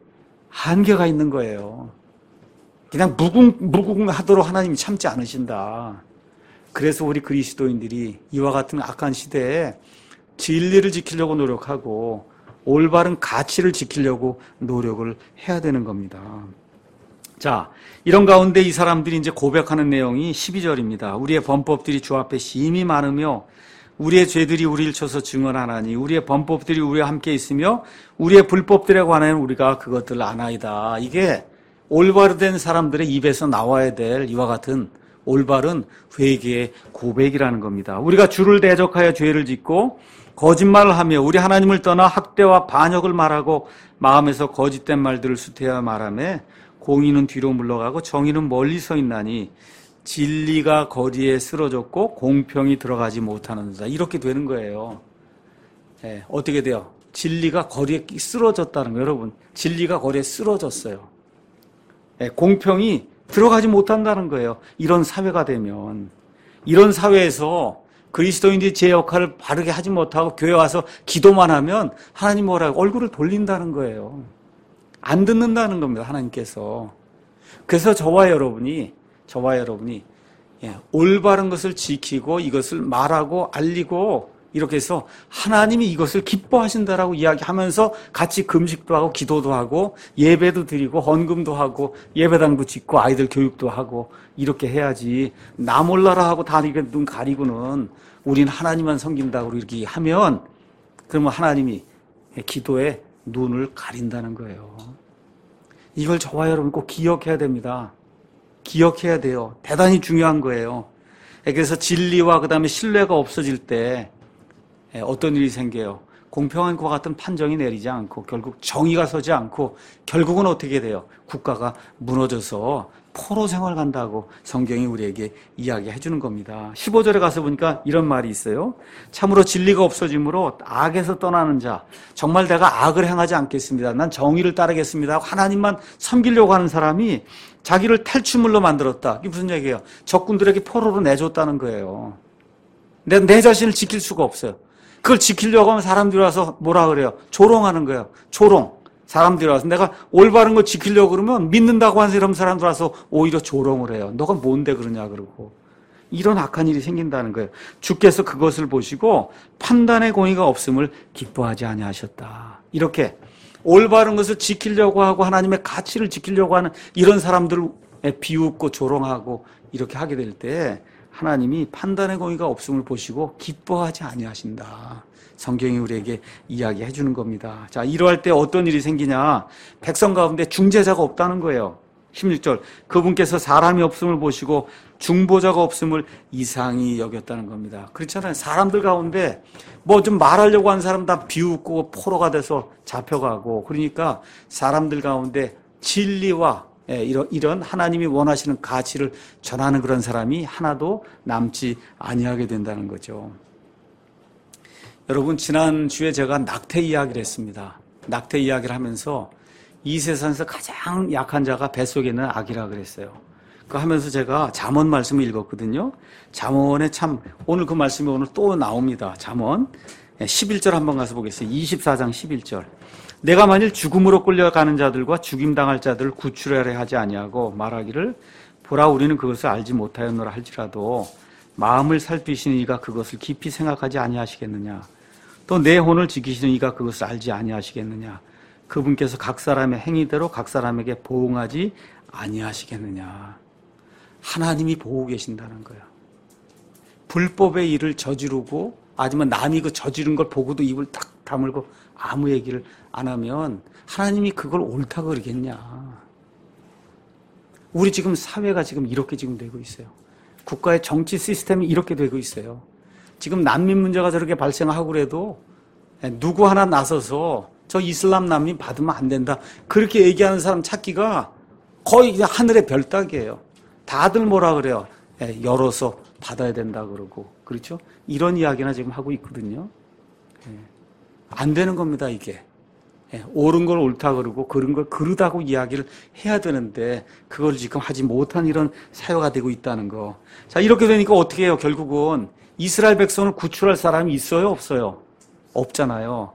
한계가 있는 거예요. 그냥 무궁무궁하도록 하나님이 참지 않으신다. 그래서 우리 그리스도인들이 이와 같은 악한 시대에 진리를 지키려고 노력하고 올바른 가치를 지키려고 노력을 해야 되는 겁니다. 자, 이런 가운데 이 사람들이 이제 고백하는 내용이 12절입니다. 우리의 범법들이 주 앞에 심히 많으며 우리의 죄들이 우리를 쳐서 증언하나니 우리의 범법들이 우리와 함께 있으며 우리의 불법들에 관하여 우리가 그것들을 아나이다. 이게 올바르된 사람들의 입에서 나와야 될 이와 같은 올바른 회개의 고백이라는 겁니다. 우리가 주를 대적하여 죄를 짓고 거짓말을 하며 우리 하나님을 떠나 학대와 반역을 말하고 마음에서 거짓된 말들을 수태하여 말하며 공의는 뒤로 물러가고 정의는 멀리 서 있나니 진리가 거리에 쓰러졌고 공평이 들어가지 못하는다. 이렇게 되는 거예요. 예, 어떻게 돼요? 진리가 거리에 쓰러졌다는 거예요. 여러분, 진리가 거리에 쓰러졌어요. 예, 공평이 들어가지 못한다는 거예요. 이런 사회가 되면. 이런 사회에서 그리스도인들이 제 역할을 바르게 하지 못하고 교회 와서 기도만 하면 하나님 뭐라고 얼굴을 돌린다는 거예요. 안 듣는다는 겁니다. 하나님께서. 그래서 저와 여러분이 올바른 것을 지키고 이것을 말하고 알리고 이렇게 해서 하나님이 이것을 기뻐하신다라고 이야기하면서 같이 금식도 하고 기도도 하고 예배도 드리고 헌금도 하고 예배당도 짓고 아이들 교육도 하고 이렇게 해야지 나 몰라라 하고 다 이렇게 눈 가리고는 우리는 하나님만 섬긴다고 이렇게 하면 그러면 하나님이 기도에 눈을 가린다는 거예요. 이걸 저와 여러분 꼭 기억해야 됩니다. 기억해야 돼요. 대단히 중요한 거예요. 그래서 진리와 그 다음에 신뢰가 없어질 때 어떤 일이 생겨요? 공평한 것 같은 판정이 내리지 않고 결국 정의가 서지 않고 결국은 어떻게 돼요? 국가가 무너져서 포로 생활 간다고 성경이 우리에게 이야기해 주는 겁니다. 15절에 가서 보니까 이런 말이 있어요. 참으로 진리가 없어짐으로 악에서 떠나는 자, 정말 내가 악을 행하지 않겠습니다. 난 정의를 따르겠습니다 하고 하나님만 섬기려고 하는 사람이 자기를 탈취물로 만들었다. 이게 무슨 얘기예요? 적군들에게 포로로 내줬다는 거예요. 내 자신을 지킬 수가 없어요. 그걸 지키려고 하면 사람들이 와서 뭐라 그래요? 조롱하는 거예요. 조롱. 사람들이 와서 내가 올바른 거 지키려고 그러면 믿는다고 하는 이런 사람들 와서 오히려 조롱을 해요. 너가 뭔데 그러냐 그러고. 이런 악한 일이 생긴다는 거예요. 주께서 그것을 보시고 판단의 공의가 없음을 기뻐하지 아니하셨다. 이렇게 올바른 것을 지키려고 하고 하나님의 가치를 지키려고 하는 이런 사람들을 비웃고 조롱하고 이렇게 하게 될 때 하나님이 판단의 공의가 없음을 보시고 기뻐하지 아니하신다. 성경이 우리에게 이야기해 주는 겁니다. 자, 이러할 때 어떤 일이 생기냐? 백성 가운데 중재자가 없다는 거예요. 16절. 그분께서 사람이 없음을 보시고 중보자가 없음을 이상히 여겼다는 겁니다. 그렇잖아요. 사람들 가운데 뭐 좀 말하려고 하는 사람 다 비웃고 포로가 돼서 잡혀가고 그러니까 사람들 가운데 진리와 이런 하나님이 원하시는 가치를 전하는 그런 사람이 하나도 남지 아니하게 된다는 거죠. 여러분, 지난주에 제가 낙태 이야기를 했습니다. 낙태 이야기를 하면서 이 세상에서 가장 약한 자가 뱃속에 있는 아기라 그랬어요. 그거 하면서 제가 잠언 말씀을 읽었거든요. 잠언에 참 오늘 그 말씀이 오늘 또 나옵니다. 잠언 11절 한번 가서 보겠어요. 24장 11절. 내가 만일 죽음으로 끌려가는 자들과 죽임당할 자들을 구출하려 하지 아니하고 말하기를 보라 우리는 그것을 알지 못하였노라 할지라도 마음을 살피시는 이가 그것을 깊이 생각하지 아니하시겠느냐. 또 내 혼을 지키시는 이가 그것을 알지 아니하시겠느냐. 그분께서 각 사람의 행위대로 각 사람에게 보응하지 아니하시겠느냐. 하나님이 보고 계신다는 거예요. 불법의 일을 저지르고 아니면 남이 그 저지른 걸 보고도 입을 딱 다물고 아무 얘기를 안 하면 하나님이 그걸 옳다고 그러겠냐. 우리 지금 사회가 지금 이렇게 지금 되고 있어요. 국가의 정치 시스템이 이렇게 되고 있어요. 지금 난민 문제가 저렇게 발생하고 그래도 누구 하나 나서서 저 이슬람 난민 받으면 안 된다. 그렇게 얘기하는 사람 찾기가 거의 그냥 하늘의 별 따기예요. 다들 뭐라 그래요? 열어서 받아야 된다 그러고. 그렇죠? 이런 이야기나 지금 하고 있거든요. 안 되는 겁니다, 이게. 옳은 걸 옳다 그러고 그런 걸 그르다고 이야기를 해야 되는데 그걸 지금 하지 못한 이런 사회가 되고 있다는 거. 자, 이렇게 되니까 어떻게 해요? 결국은 이스라엘 백성을 구출할 사람이 있어요? 없어요? 없잖아요.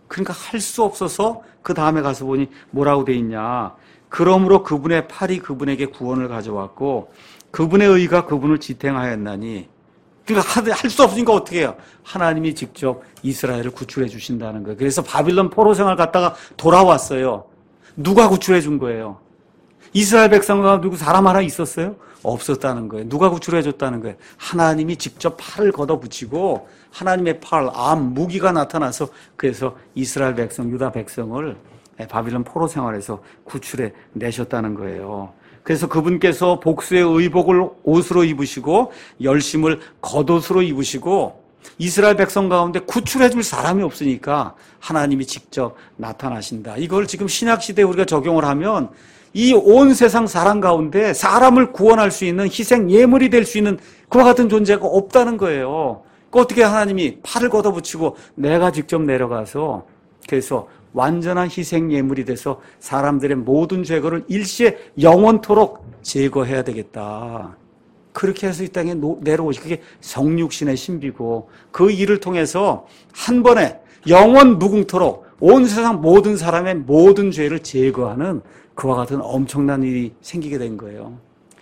그러니까 할 수 없어서 그 다음에 가서 보니 뭐라고 돼 있냐. 그러므로 그분의 팔이 그분에게 구원을 가져왔고 그분의 의가 그분을 지탱하였나니. 그러니까 할 수 없으니까 어떻게 해요? 하나님이 직접 이스라엘을 구출해 주신다는 거예요. 그래서 바빌론 포로 생활 갔다가 돌아왔어요. 누가 구출해 준 거예요? 이스라엘 백성과 누구 사람 하나 있었어요? 없었다는 거예요. 누가 구출해 줬다는 거예요? 하나님이 직접 팔을 걷어붙이고 하나님의 팔, 암, 무기가 나타나서 그래서 이스라엘 백성, 유다 백성을 바빌론 포로 생활에서 구출해 내셨다는 거예요. 그래서 그분께서 복수의 의복을 옷으로 입으시고 열심을 겉옷으로 입으시고 이스라엘 백성 가운데 구출해 줄 사람이 없으니까 하나님이 직접 나타나신다. 이걸 지금 신약시대에 우리가 적용을 하면 이 온 세상 사람 가운데 사람을 구원할 수 있는 희생 예물이 될 수 있는 그와 같은 존재가 없다는 거예요. 그 어떻게 하나님이 팔을 걷어붙이고 내가 직접 내려가서 그래서 완전한 희생 예물이 돼서 사람들의 모든 죄거를 일시에 영원토록 제거해야 되겠다. 그렇게 해서 이 땅에 내려오시 그게 성육신의 신비고 그 일을 통해서 한 번에 영원 무궁토록 온 세상 모든 사람의 모든 죄를 제거하는 그와 같은 엄청난 일이 생기게 된 거예요.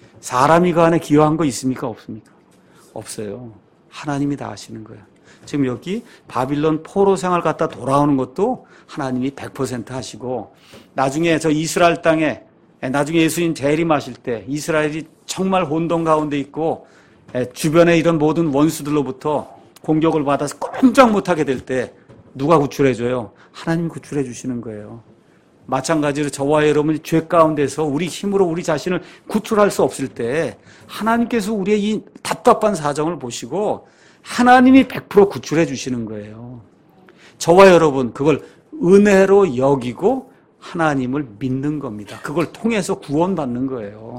사람이 그 안에 기여한 거 있습니까? 없습니까? 없어요. 하나님이 다 하시는 거예요. 지금 여기 바빌론 포로 생활 갔다 돌아오는 것도 하나님이 100% 하시고 나중에 저 이스라엘 땅에 나중에 예수님 재림하실 때 이스라엘이 정말 혼돈 가운데 있고 주변에 이런 모든 원수들로부터 공격을 받아서 꼼짝 못하게 될 때 누가 구출해줘요? 하나님 구출해 주시는 거예요. 마찬가지로 저와 여러분이 죄 가운데서 우리 힘으로 우리 자신을 구출할 수 없을 때 하나님께서 우리의 이 답답한 사정을 보시고 하나님이 100% 구출해 주시는 거예요. 저와 여러분 그걸 은혜로 여기고 하나님을 믿는 겁니다. 그걸 통해서 구원받는 거예요.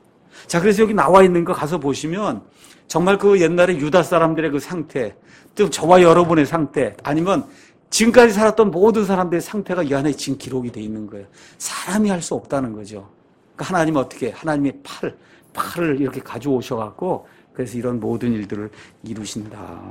자, 그래서 여기 나와 있는 거 가서 보시면 정말 그 옛날에 유다 사람들의 그 상태, 또 저와 여러분의 상태, 아니면 지금까지 살았던 모든 사람들의 상태가 이 안에 지금 기록이 돼 있는 거예요. 사람이 할 수 없다는 거죠. 그러니까 하나님은 어떻게 하나님의 팔을 이렇게 가져오셔갖고 그래서 이런 모든 일들을 이루신다.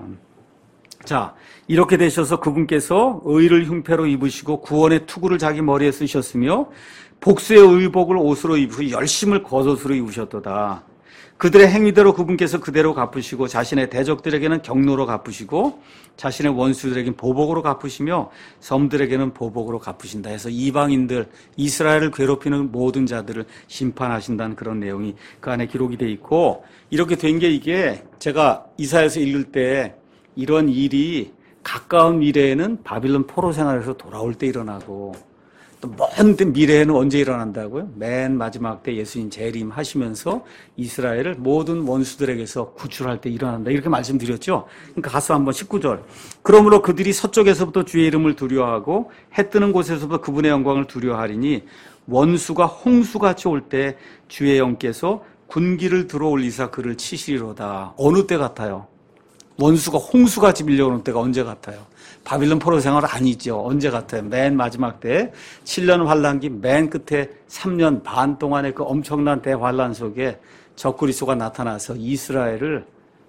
자, 이렇게 되셔서 그분께서 의를 흉패로 입으시고 구원의 투구를 자기 머리에 쓰셨으며 복수의 의복을 옷으로 입으시고 열심을 겉옷으로 입으셨도다. 그들의 행위대로 그분께서 그대로 갚으시고 자신의 대적들에게는 경로로 갚으시고 자신의 원수들에게는 보복으로 갚으시며 섬들에게는 보복으로 갚으신다 해서 이방인들 이스라엘을 괴롭히는 모든 자들을 심판하신다는 그런 내용이 그 안에 기록이 돼 있고 이렇게 된 게 이게 제가 이사야서 읽을 때 이런 일이 가까운 미래에는 바빌론 포로 생활에서 돌아올 때 일어나고 또 먼 미래에는 언제 일어난다고요? 맨 마지막 때 예수님 재림하시면서 이스라엘을 모든 원수들에게서 구출할 때 일어난다. 이렇게 말씀드렸죠? 그러니까 가서 한번 19절. 그러므로 그들이 서쪽에서부터 주의 이름을 두려워하고 해 뜨는 곳에서부터 그분의 영광을 두려워하리니 원수가 홍수같이 올 때 주의 영께서 군기를 들어올리사 그를 치시리로다. 어느 때 같아요? 원수가 홍수같이 밀려오는 때가 언제 같아요? 바빌론 포로 생활 아니죠. 언제 같아요? 맨 마지막 때 7년 환란기 맨 끝에 3년 반 동안의 그 엄청난 대환란 속에 적그리스도가 나타나서 이스라엘을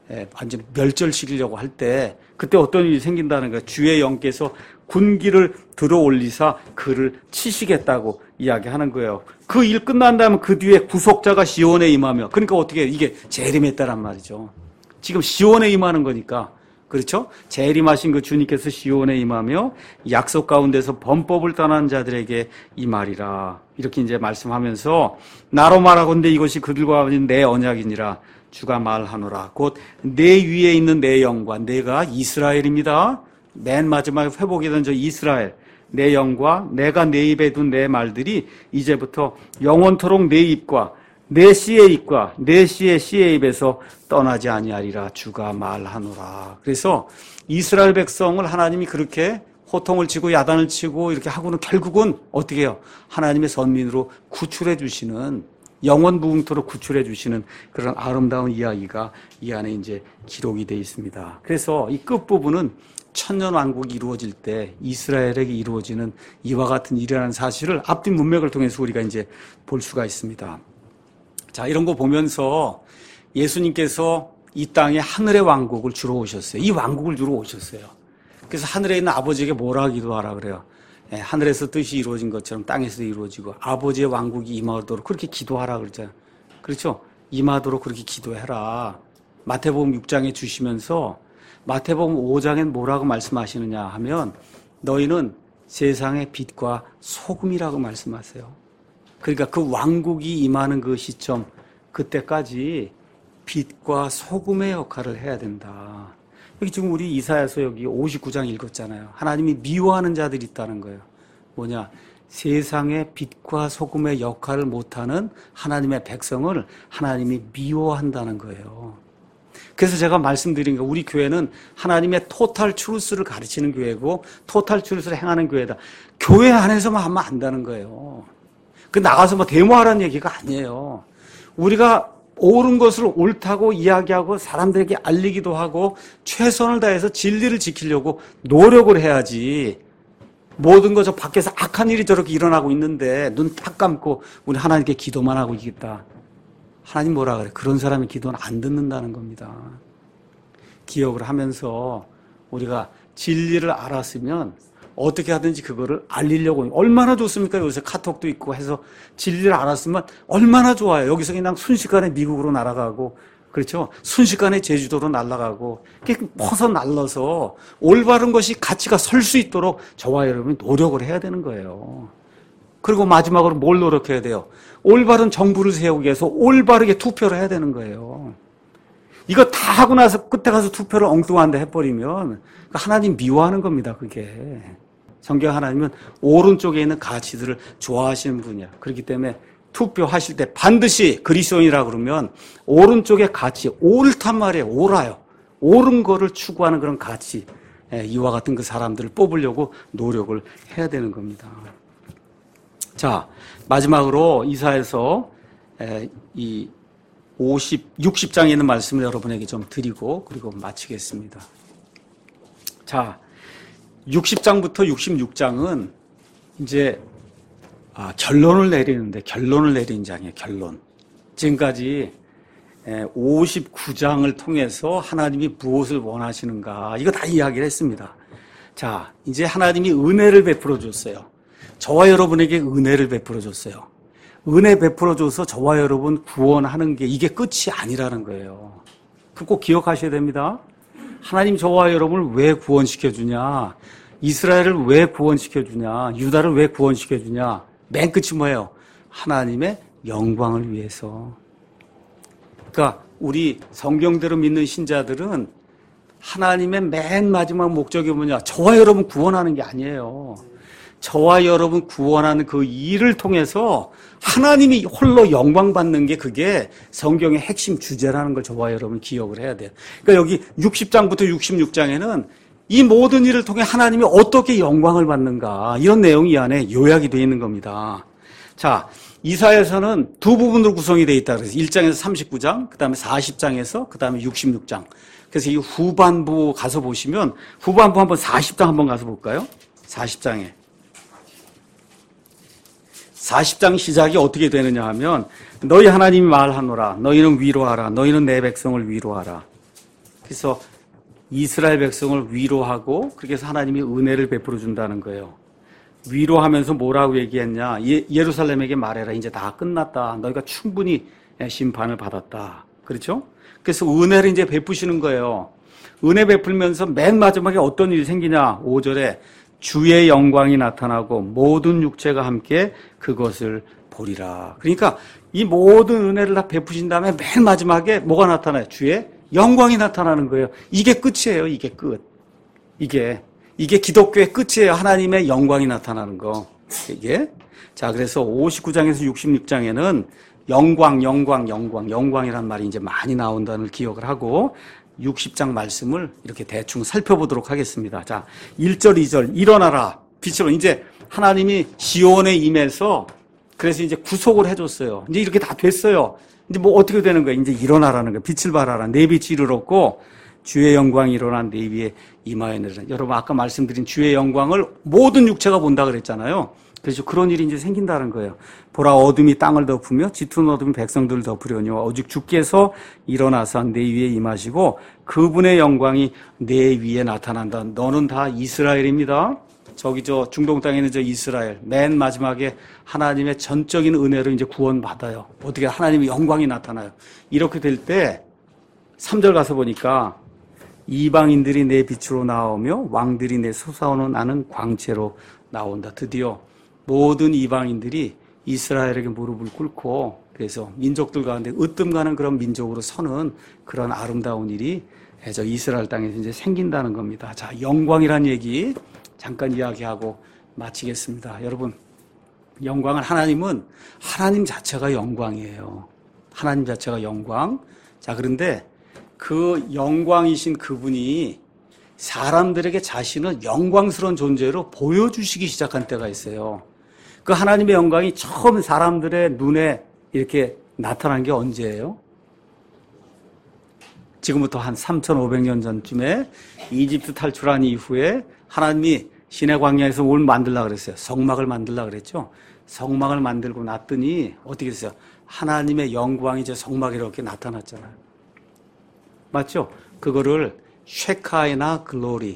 완전 멸절시키려고 할 때 그때 어떤 일이 생긴다는 거예요. 주의 영께서 군기를 들어올리사 그를 치시겠다고 이야기하는 거예요. 그 일 끝난 다음에 그 뒤에 구속자가 시온에 임하며 그러니까 어떻게 이게 재림했다란 말이죠. 지금 시온에 임하는 거니까 그렇죠? 재림하신 그 주님께서 시온에 임하며 약속 가운데서 범법을 떠난 자들에게 임하리라. 이렇게 이제 말씀하면서 나로 말하건대 이것이 그들과 내 언약이니라. 주가 말하노라. 곧 내 위에 있는 내 영과 내가 이스라엘입니다. 맨 마지막에 회복이 된 저 이스라엘. 내 영과 내가 내 입에 둔 내 말들이 이제부터 영원토록 내 입과 내 씨의 입과 내 씨의 입에서 떠나지 아니하리라. 주가 말하노라. 그래서 이스라엘 백성을 하나님이 그렇게 호통을 치고 야단을 치고 이렇게 하고는 결국은 어떻게 해요? 하나님의 선민으로 구출해 주시는 영원 무궁토록 구출해 주시는 그런 아름다운 이야기가 이 안에 이제 기록이 되어 있습니다. 그래서 이 끝부분은 천년 왕국이 이루어질 때 이스라엘에게 이루어지는 이와 같은 일이라는 사실을 앞뒤 문맥을 통해서 우리가 이제 볼 수가 있습니다. 자, 이런 거 보면서 예수님께서 이 땅에 하늘의 왕국을 주러 오셨어요. 이 왕국을 주러 오셨어요. 그래서 하늘에 있는 아버지에게 뭐라 기도하라 그래요. 예, 하늘에서 뜻이 이루어진 것처럼 땅에서도 이루어지고 아버지의 왕국이 임하도록 그렇게 기도하라 그러잖아요. 그렇죠? 임하도록 그렇게 기도해라. 마태복음 6장에 주시면서 마태복음 5장엔 뭐라고 말씀하시느냐 하면 너희는 세상의 빛과 소금이라고 말씀하세요. 그러니까 그 왕국이 임하는 그 시점, 그때까지 빛과 소금의 역할을 해야 된다. 여기 지금 우리 이사야서 여기 59장 읽었잖아요. 하나님이 미워하는 자들이 있다는 거예요. 뭐냐? 세상의 빛과 소금의 역할을 못하는 하나님의 백성을 하나님이 미워한다는 거예요. 그래서 제가 말씀드린 거 우리 교회는 하나님의 토탈 트루스를 가르치는 교회고 토탈 트루스를 행하는 교회다. 교회 안에서만 하면 안다는 거예요. 그 나가서 뭐 데모하라는 얘기가 아니에요. 우리가 옳은 것을 옳다고 이야기하고 사람들에게 알리기도 하고 최선을 다해서 진리를 지키려고 노력을 해야지. 모든 거 저 밖에서 악한 일이 저렇게 일어나고 있는데 눈 딱 감고 우리 하나님께 기도만 하고 있겠다. 하나님 뭐라 그래? 그런 사람의 기도는 안 듣는다는 겁니다. 기억을 하면서 우리가 진리를 알았으면 어떻게 하든지 그거를 알리려고. 얼마나 좋습니까? 요새 카톡도 있고 해서 진리를 알았으면 얼마나 좋아요. 여기서 그냥 순식간에 미국으로 날아가고, 그렇죠? 순식간에 제주도로 날아가고, 이렇게 퍼서 날라서 올바른 것이 가치가 설 수 있도록 저와 여러분이 노력을 해야 되는 거예요. 그리고 마지막으로 뭘 노력해야 돼요? 올바른 정부를 세우기 위해서 올바르게 투표를 해야 되는 거예요. 이거 다 하고 나서 끝에 가서 투표를 엉뚱한데 해버리면 하나님 미워하는 겁니다, 그게. 성경 하나님은 오른쪽에 있는 가치들을 좋아하시는 분이야. 그렇기 때문에 투표하실 때 반드시 그리스도인이라 그러면 오른쪽의 가치, 옳단 말이에요. 옳아요. 옳은 거를 추구하는 그런 가치. 이와 같은 그 사람들을 뽑으려고 노력을 해야 되는 겁니다. 자, 마지막으로 이사야서 이 60장에 있는 말씀을 여러분에게 좀 드리고 그리고 마치겠습니다. 자, 60장부터 66장은 이제 결론을 내리는 장이에요. 결론. 지금까지 59장을 통해서 하나님이 무엇을 원하시는가 이거 다 이야기를 했습니다. 자, 이제 하나님이 은혜를 베풀어 줬어요. 저와 여러분에게 은혜를 베풀어 줬어요. 은혜 베풀어 줘서 저와 여러분 구원하는 게 이게 끝이 아니라는 거예요. 그 꼭 기억하셔야 됩니다. 하나님 저와 여러분을 왜 구원시켜 주냐? 이스라엘을 왜 구원시켜 주냐? 유다를 왜 구원시켜 주냐? 맨 끝이 뭐예요? 하나님의 영광을 위해서. 그러니까 우리 성경대로 믿는 신자들은 하나님의 맨 마지막 목적이 뭐냐? 저와 여러분 구원하는 게 아니에요. 저와 여러분 구원하는 그 일을 통해서 하나님이 홀로 영광 받는 게 그게 성경의 핵심 주제라는 걸 저와 여러분 기억을 해야 돼요. 그러니까 여기 60장부터 66장에는 이 모든 일을 통해 하나님이 어떻게 영광을 받는가 이런 내용이 이 안에 요약이 되어 있는 겁니다. 자, 이사야서는 두 부분으로 구성이 되어 있다 그래서 1장에서 39장, 그다음에 40장에서 그다음에 66장. 그래서 이 후반부 가서 보시면 후반부 한번 40장 한번 가서 볼까요? 40장에 40장 시작이 어떻게 되느냐 하면 너희 하나님이 말하노라 너희는 위로하라 너희는 내 백성을 위로하라. 그래서 이스라엘 백성을 위로하고 그렇게 해서 하나님이 은혜를 베풀어 준다는 거예요. 위로하면서 뭐라고 얘기했냐? 예루살렘에게 말해라. 이제 다 끝났다. 너희가 충분히 심판을 받았다. 그렇죠? 그래서 은혜를 이제 베푸시는 거예요. 은혜 베풀면서 맨 마지막에 어떤 일이 생기냐? 5절에 주의 영광이 나타나고 모든 육체가 함께 그것을 보리라. 그러니까 이 모든 은혜를 다 베푸신 다음에 맨 마지막에 뭐가 나타나요? 주의 영광이 나타나는 거예요. 이게 끝이에요. 이게 끝. 이게 기독교의 끝이에요. 하나님의 영광이 나타나는 거. 이게. 자, 그래서 59장에서 66장에는 영광이란 말이 이제 많이 나온다는 기억을 하고 60장 말씀을 이렇게 대충 살펴보도록 하겠습니다. 자, 1절, 2절. 일어나라. 빛으로. 이제 하나님이 시온에 임해서 그래서 이제 구속을 해줬어요. 이제 이렇게 다 됐어요. 이제 뭐 어떻게 되는 거예요? 이제 일어나라는 거예요. 빛을 발하라. 내 빛이 이르렀고 주의 영광이 일어난 내 위에 임하였느니라. 여러분 아까 말씀드린 주의 영광을 모든 육체가 본다 그랬잖아요. 그렇죠. 그런 일이 이제 생긴다는 거예요. 보라, 어둠이 땅을 덮으며 짙은 어둠이 백성들을 덮으려니와 오직 주께서 일어나서 내 위에 임하시고 그분의 영광이 내 위에 나타난다. 너는 다 이스라엘입니다. 저기 중동 땅에 있는 이스라엘 맨 마지막에 하나님의 전적인 은혜로 이제 구원받아요. 어떻게 하나님의 영광이 나타나요. 이렇게 될 때 3절 가서 보니까 이방인들이 내 빛으로 나오며 왕들이 내 솟아오는 나는 광채로 나온다. 드디어 모든 이방인들이 이스라엘에게 무릎을 꿇고 그래서 민족들 가운데 으뜸가는 그런 민족으로 서는 그런 아름다운 일이 저 이스라엘 땅에서 이제 생긴다는 겁니다. 자, 영광이란 얘기 잠깐 이야기하고 마치겠습니다. 여러분, 영광은 하나님 자체가 영광이에요. 하나님 자체가 영광. 자, 그런데 그 영광이신 그분이 사람들에게 자신을 영광스러운 존재로 보여주시기 시작한 때가 있어요. 그 하나님의 영광이 처음 사람들의 눈에 이렇게 나타난 게 언제예요? 지금부터 한 3,500년 전쯤에 이집트 탈출한 이후에 하나님이 시내 광야에서 뭘 만들려고 그랬어요? 성막을 만들려고 그랬죠? 성막을 만들고 났더니 어떻게 됐어요? 하나님의 영광이 저 성막에 이렇게 나타났잖아요. 맞죠? 그거를 쉐카이나 글로리,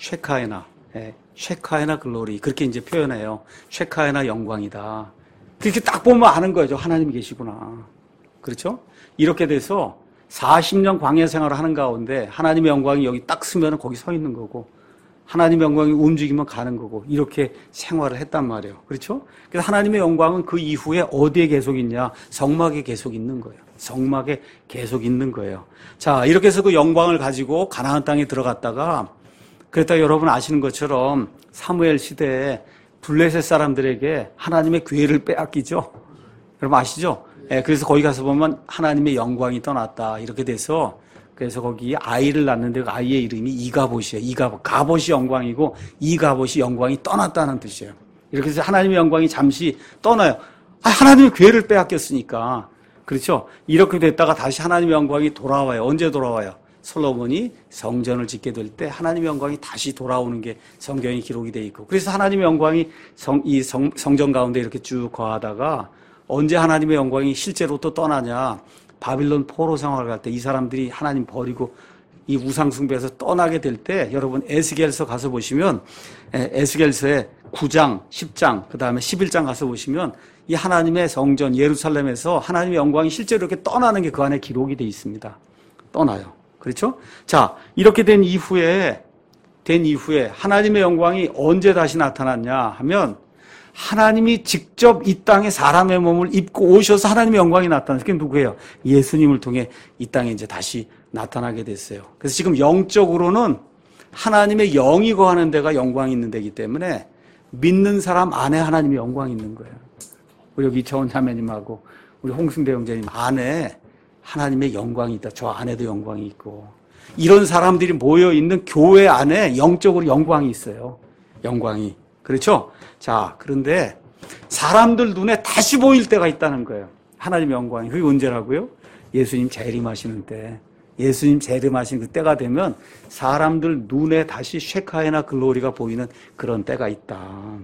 쉐카이나 글로리 그렇게 이제 표현해요. 쉐카이나 영광이다. 그렇게 딱 보면 아는 거죠. 하나님이 계시구나. 그렇죠? 이렇게 돼서 40년 광야 생활을 하는 가운데 하나님의 영광이 여기 딱 쓰면 거기 서 있는 거고 하나님의 영광이 움직이면 가는 거고 이렇게 생활을 했단 말이에요. 그렇죠? 그래서 하나님의 영광은 그 이후에 어디에 계속 있냐? 성막에 계속 있는 거예요. 성막에 계속 있는 거예요. 자, 이렇게 해서 그 영광을 가지고 가나안 땅에 들어갔다가 그랬다가 여러분 아시는 것처럼 사무엘 시대에 블레셋 사람들에게 하나님의 괴를 빼앗기죠. 여러분 아시죠? 예, 그래서 거기 가서 보면 하나님의 영광이 떠났다. 이렇게 돼서 그래서 거기 아이를 낳는데 그 아이의 이름이 이가봇이에요. 가봇이 영광이고 이가봇이 영광이 떠났다는 뜻이에요. 이렇게 해서 하나님의 영광이 잠시 떠나요. 하나님의 괴를 빼앗겼으니까. 그렇죠? 이렇게 됐다가 다시 하나님의 영광이 돌아와요. 언제 돌아와요? 솔로몬이 성전을 짓게 될 때 하나님의 영광이 다시 돌아오는 게 성경에 기록이 돼 있고 그래서 하나님의 영광이 성전 가운데 이렇게 쭉 거하다가 언제 하나님의 영광이 실제로 또 떠나냐? 바빌론 포로 생활을 갈 때 이 사람들이 하나님 버리고 이 우상 숭배에서 떠나게 될 때 여러분 에스겔서 가서 보시면 에스겔서의 9장, 10장, 그다음에 11장 가서 보시면 이 하나님의 성전 예루살렘에서 하나님의 영광이 실제로 이렇게 떠나는 게 그 안에 기록이 돼 있습니다. 떠나요. 그렇죠? 자, 이렇게 된 이후에 하나님의 영광이 언제 다시 나타났냐 하면 하나님이 직접 이 땅에 사람의 몸을 입고 오셔서 하나님의 영광이 나타났어요. 그게 누구예요? 예수님을 통해 이 땅에 이제 다시 나타나게 됐어요. 그래서 지금 영적으로는 하나님의 영이 거하는 데가 영광이 있는 데이기 때문에 믿는 사람 안에 하나님의 영광이 있는 거예요. 우리 여기 이차원 자매님하고 우리 홍승대 형제님 안에 하나님의 영광이 있다. 저 안에도 영광이 있고 이런 사람들이 모여있는 교회 안에 영적으로 영광이 있어요. 영광이. 그렇죠? 자, 그런데 사람들 눈에 다시 보일 때가 있다는 거예요. 하나님의 영광이. 그게 언제라고요? 예수님 재림하시는 때. 예수님 재림하시는 그 때가 되면 사람들 눈에 다시 쉐카이나 글로리가 보이는 그런 때가 있다.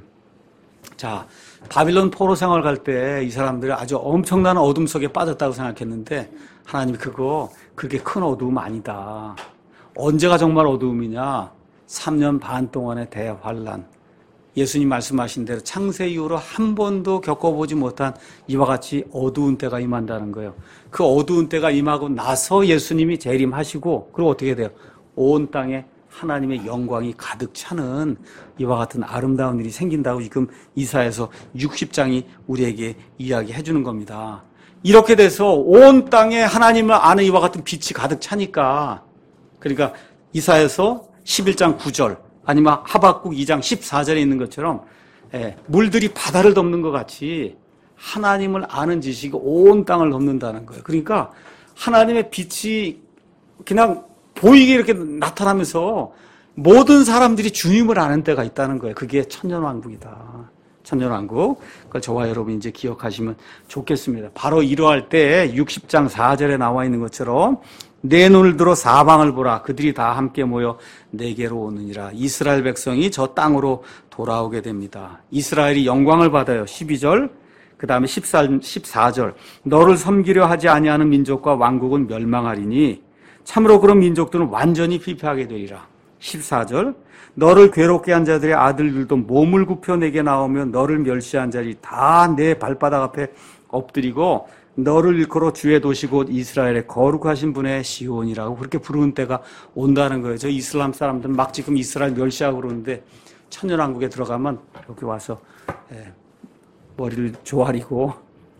자, 바빌론 포로 생활 갈 때 이 사람들이 아주 엄청난 어둠 속에 빠졌다고 생각했는데 하나님이 그거 그렇게 큰 어두움 아니다. 언제가 정말 어두움이냐? 3년 반 동안의 대환란. 예수님 말씀하신 대로 창세 이후로 한 번도 겪어보지 못한 이와 같이 어두운 때가 임한다는 거예요. 그 어두운 때가 임하고 나서 예수님이 재림하시고 그리고 어떻게 돼요? 온 땅에 하나님의 영광이 가득 차는 이와 같은 아름다운 일이 생긴다고 지금 이사야서 60장이 우리에게 이야기해 주는 겁니다. 이렇게 돼서 온 땅에 하나님을 아는 이와 같은 빛이 가득 차니까 그러니까 이사야서 11장 9절 아니면 하박국 2장 14절에 있는 것처럼 물들이 바다를 덮는 것 같이 하나님을 아는 지식이 온 땅을 덮는다는 거예요. 그러니까 하나님의 빛이 그냥 보이게 이렇게 나타나면서 모든 사람들이 주님을 아는 때가 있다는 거예요. 그게 천년왕국이다. 천년왕국. 그걸 저와 여러분이 이제 기억하시면 좋겠습니다. 바로 이러할 때 60장 4절에 나와 있는 것처럼 내 눈을 들어 사방을 보라. 그들이 다 함께 모여 내게로 오느니라. 이스라엘 백성이 저 땅으로 돌아오게 됩니다. 이스라엘이 영광을 받아요. 12절. 그 다음에 14절. 너를 섬기려 하지 아니하는 민족과 왕국은 멸망하리니 참으로 그런 민족들은 완전히 피폐하게 되리라. 14절. 너를 괴롭게 한 자들의 아들들도 몸을 굽혀 내게 나오면 너를 멸시한 자들이 다 내 발바닥 앞에 엎드리고 너를 일컬어 주의 도시 곧 이스라엘의 거룩하신 분의 시온이라고 그렇게 부르는 때가 온다는 거예요. 저 이슬람 사람들은 막 지금 이스라엘 멸시하고 그러는데 천년왕국에 들어가면 여기 와서 머리를 조아리고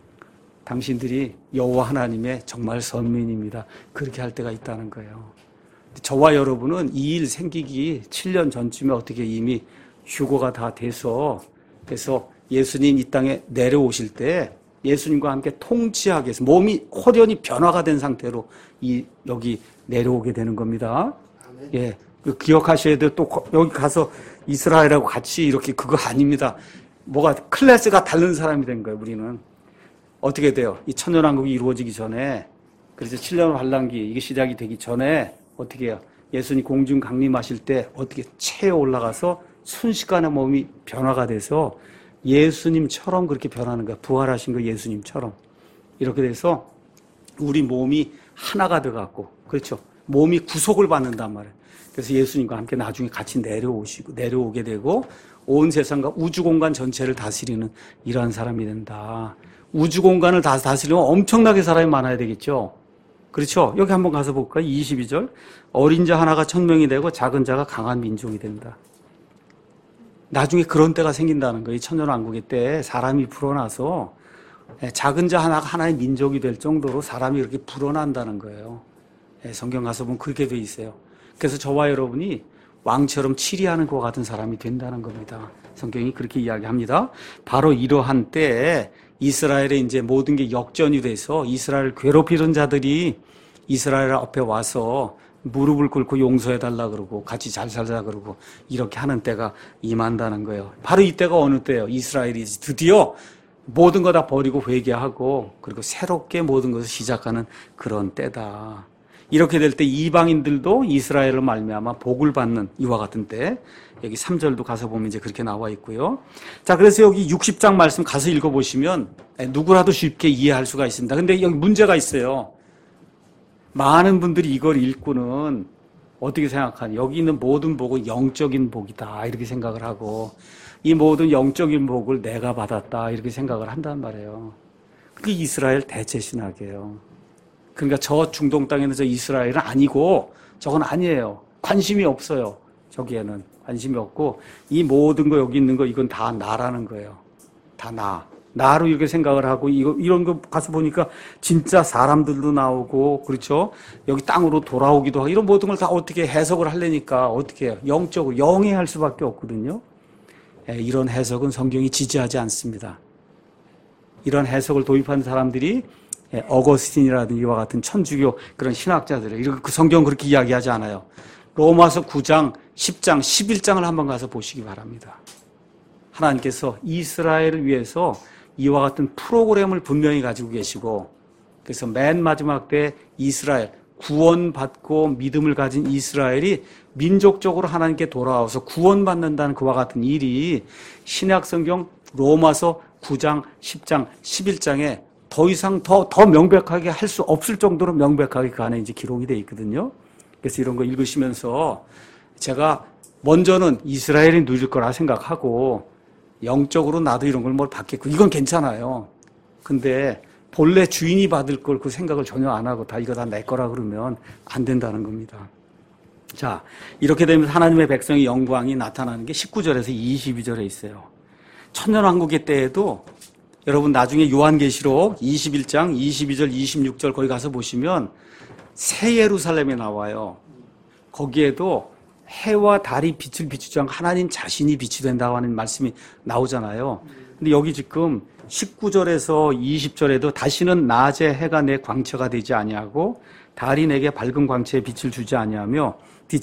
당신들이 여호와 하나님의 정말 선민입니다. 그렇게 할 때가 있다는 거예요. 저와 여러분은 이 일 생기기 7년 전쯤에 어떻게 이미 휴거가 다 돼서 그래서 예수님 이 땅에 내려오실 때 예수님과 함께 통치하기 위해서 몸이 호련히 변화가 된 상태로 여기 내려오게 되는 겁니다. 아멘. 예. 기억하셔야 돼요. 또 여기 가서 이스라엘하고 같이 이렇게 그거 아닙니다. 뭐가 클래스가 다른 사람이 된 거예요, 우리는. 어떻게 돼요? 이 천년왕국이 이루어지기 전에 그래서 7년 환란기 이게 시작이 되기 전에 어떻게 해요? 예수님 공중 강림하실 때 어떻게 체에 올라가서 순식간에 몸이 변화가 돼서 예수님처럼 그렇게 변하는 거야. 부활하신 거 예수님처럼. 이렇게 돼서 우리 몸이 하나가 돼갖고, 그렇죠. 몸이 구속을 받는단 말이에요. 그래서 예수님과 함께 나중에 같이 내려오게 되고, 온 세상과 우주 공간 전체를 다스리는 이러한 사람이 된다. 우주 공간을 다 다스리면 엄청나게 사람이 많아야 되겠죠. 그렇죠. 여기 한번 가서 볼까요? 22절. 어린 자 하나가 1000명이 되고 작은 자가 강한 민족이 된다. 나중에 그런 때가 생긴다는 거예요. 천년왕국의 때 사람이 불어나서 작은 자 하나가 하나의 민족이 될 정도로 사람이 이렇게 불어난다는 거예요. 성경 가서 보면 그렇게 돼 있어요. 그래서 저와 여러분이 왕처럼 치리하는 것 같은 사람이 된다는 겁니다. 성경이 그렇게 이야기합니다. 바로 이러한 때에 이스라엘에 이제 모든 게 역전이 돼서 이스라엘 괴롭히던 자들이 이스라엘 앞에 와서 무릎을 꿇고 용서해달라 그러고 같이 잘 살자 그러고 이렇게 하는 때가 임한다는 거예요. 바로 이때가 어느 때예요? 이스라엘이 드디어 모든 거 다 버리고 회개하고 그리고 새롭게 모든 것을 시작하는 그런 때다. 이렇게 될 때 이방인들도 이스라엘을 말미암아 복을 받는 이와 같은 때 여기 3절도 가서 보면 이제 그렇게 나와 있고요. 자, 그래서 여기 60장 말씀 가서 읽어보시면 누구라도 쉽게 이해할 수가 있습니다. 근데 여기 문제가 있어요. 많은 분들이 이걸 읽고는 어떻게 생각하냐. 여기 있는 모든 복은 영적인 복이다. 이렇게 생각을 하고 이 모든 영적인 복을 내가 받았다. 이렇게 생각을 한단 말이에요. 그게 이스라엘 대체신학이에요. 그러니까 저 중동 땅에 있는 저 이스라엘은 아니고 저건 아니에요. 관심이 없어요. 저기에는 관심이 없고 이 모든 거 여기 있는 거 이건 다 나라는 거예요. 다 나로 이렇게 생각을 하고 이런 거 가서 보니까 진짜 사람들도 나오고 그렇죠. 여기 땅으로 돌아오기도 하고 이런 모든 걸 다 어떻게 해석을 하려니까 어떻게 해요? 영적으로 영해할 수밖에 없거든요. 이런 해석은 성경이 지지하지 않습니다. 이런 해석을 도입한 사람들이 어거스틴이라든지 이와 같은 천주교 그런 신학자들을 이렇게 그 성경 그렇게 이야기하지 않아요. 로마서 9장, 10장, 11장을 한번 가서 보시기 바랍니다. 하나님께서 이스라엘을 위해서 이와 같은 프로그램을 분명히 가지고 계시고 그래서 맨 마지막 때 이스라엘 구원받고 믿음을 가진 이스라엘이 민족적으로 하나님께 돌아와서 구원받는다는 그와 같은 일이 신약성경 로마서 9장, 10장, 11장에 더 이상 더 명백하게 할 수 없을 정도로 명백하게 그 안에 이제 기록이 되어 있거든요. 그래서 이런 거 읽으시면서 제가 먼저는 이스라엘이 누릴 거라 생각하고 영적으로 나도 이런 걸 뭘 받겠고 이건 괜찮아요. 근데 본래 주인이 받을 걸 그 생각을 전혀 안 하고 다 이거 다 내 거라 그러면 안 된다는 겁니다. 자, 이렇게 되면 하나님의 백성의 영광이 나타나는 게 19절에서 22절에 있어요. 천년왕국의 때에도 여러분 나중에 요한계시록 21장 22절 26절 거기 가서 보시면 새 예루살렘에 나와요. 거기에도 해와 달이 빛을 비추지 않고 하나님 자신이 빛이 된다고 하는 말씀이 나오잖아요. 근데 여기 지금 19절에서 20절에도 다시는 낮에 해가 내 광채가 되지 아니하고 달이 내게 밝은 광채에 빛을 주지 아니하며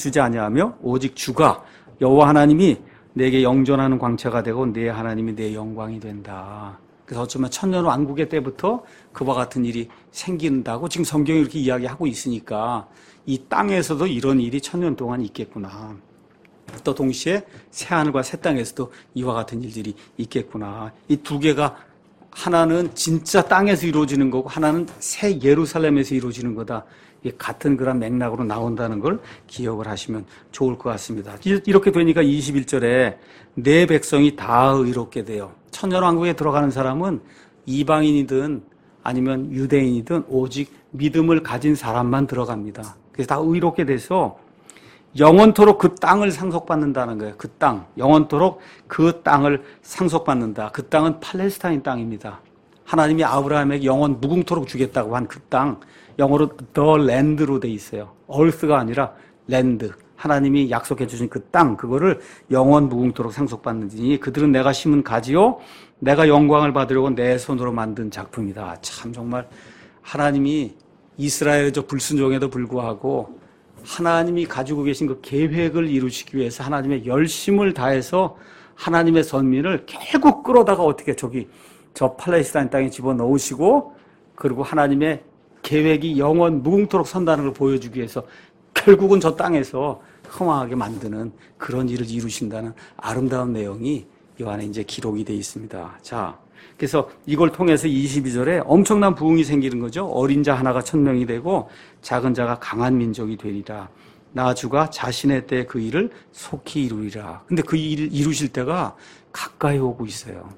오직 주가 여호와 하나님이 내게 영존하는 광채가 되고 내 하나님이 내 영광이 된다. 그래서 어쩌면 천년왕국의 때부터 그와 같은 일이 생긴다고 지금 성경이 이렇게 이야기하고 있으니까 이 땅에서도 이런 일이 천년 동안 있겠구나. 또 동시에 새하늘과 새 땅에서도 이와 같은 일들이 있겠구나. 이 두 개가 하나는 진짜 땅에서 이루어지는 거고 하나는 새 예루살렘에서 이루어지는 거다. 같은 그런 맥락으로 나온다는 걸 기억을 하시면 좋을 것 같습니다. 이렇게 되니까 21절에 내 백성이 다 의롭게 돼요. 천년왕국에 들어가는 사람은 이방인이든 아니면 유대인이든 오직 믿음을 가진 사람만 들어갑니다. 그래서 다 의롭게 돼서 영원토록 그 땅을 상속받는다는 거예요. 그 땅, 영원토록 그 땅을 상속받는다. 그 땅은 팔레스타인 땅입니다. 하나님이 아브라함에게 영원 무궁토록 주겠다고 한 그 땅, 영어로 the land로 돼 있어요. earth가 아니라 land. 하나님이 약속해 주신 그 땅, 그거를 영원 무궁토록 상속받는지니 그들은 내가 심은 가지요, 내가 영광을 받으려고 내 손으로 만든 작품이다. 참 정말 하나님이 이스라엘의 저 불순종에도 불구하고 하나님이 가지고 계신 그 계획을 이루시기 위해서 하나님의 열심을 다해서 하나님의 선민을 결국 끌어다가 어떻게 저 팔레스타인 땅에 집어넣으시고 그리고 하나님의 계획이 영원 무궁토록 선다는 걸 보여주기 위해서 결국은 저 땅에서 흥왕하게 만드는 그런 일을 이루신다는 아름다운 내용이 이 안에 이제 기록이 되어 있습니다. 자, 그래서 이걸 통해서 22절에 엄청난 부흥이 생기는 거죠. 어린 자 하나가 천명이 되고 작은 자가 강한 민족이 되리라. 나 주가 자신의 때 그 일을 속히 이루리라. 근데 그 일을 이루실 때가 가까이 오고 있어요.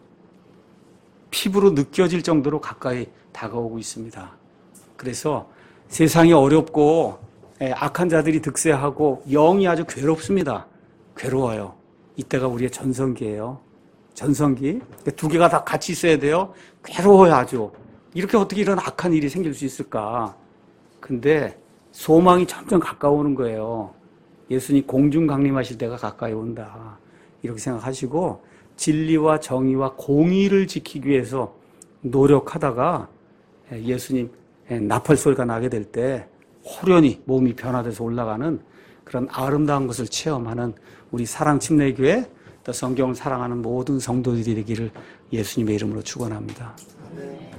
피부로 느껴질 정도로 가까이 다가오고 있습니다. 그래서 세상이 어렵고 악한 자들이 득세하고 영이 아주 괴롭습니다. 괴로워요. 이때가 우리의 전성기예요. 전성기. 두 개가 다 같이 있어야 돼요. 괴로워요, 아주. 이렇게 어떻게 이런 악한 일이 생길 수 있을까? 근데 소망이 점점 가까워오는 거예요. 예수님 공중 강림하실 때가 가까이 온다. 이렇게 생각하시고 진리와 정의와 공의를 지키기 위해서 노력하다가 예수님 나팔 소리가 나게 될 때 호련히 몸이 변화돼서 올라가는 그런 아름다운 것을 체험하는 우리 사랑침례교회 또 성경을 사랑하는 모든 성도들이 되기를 예수님의 이름으로 축원합니다.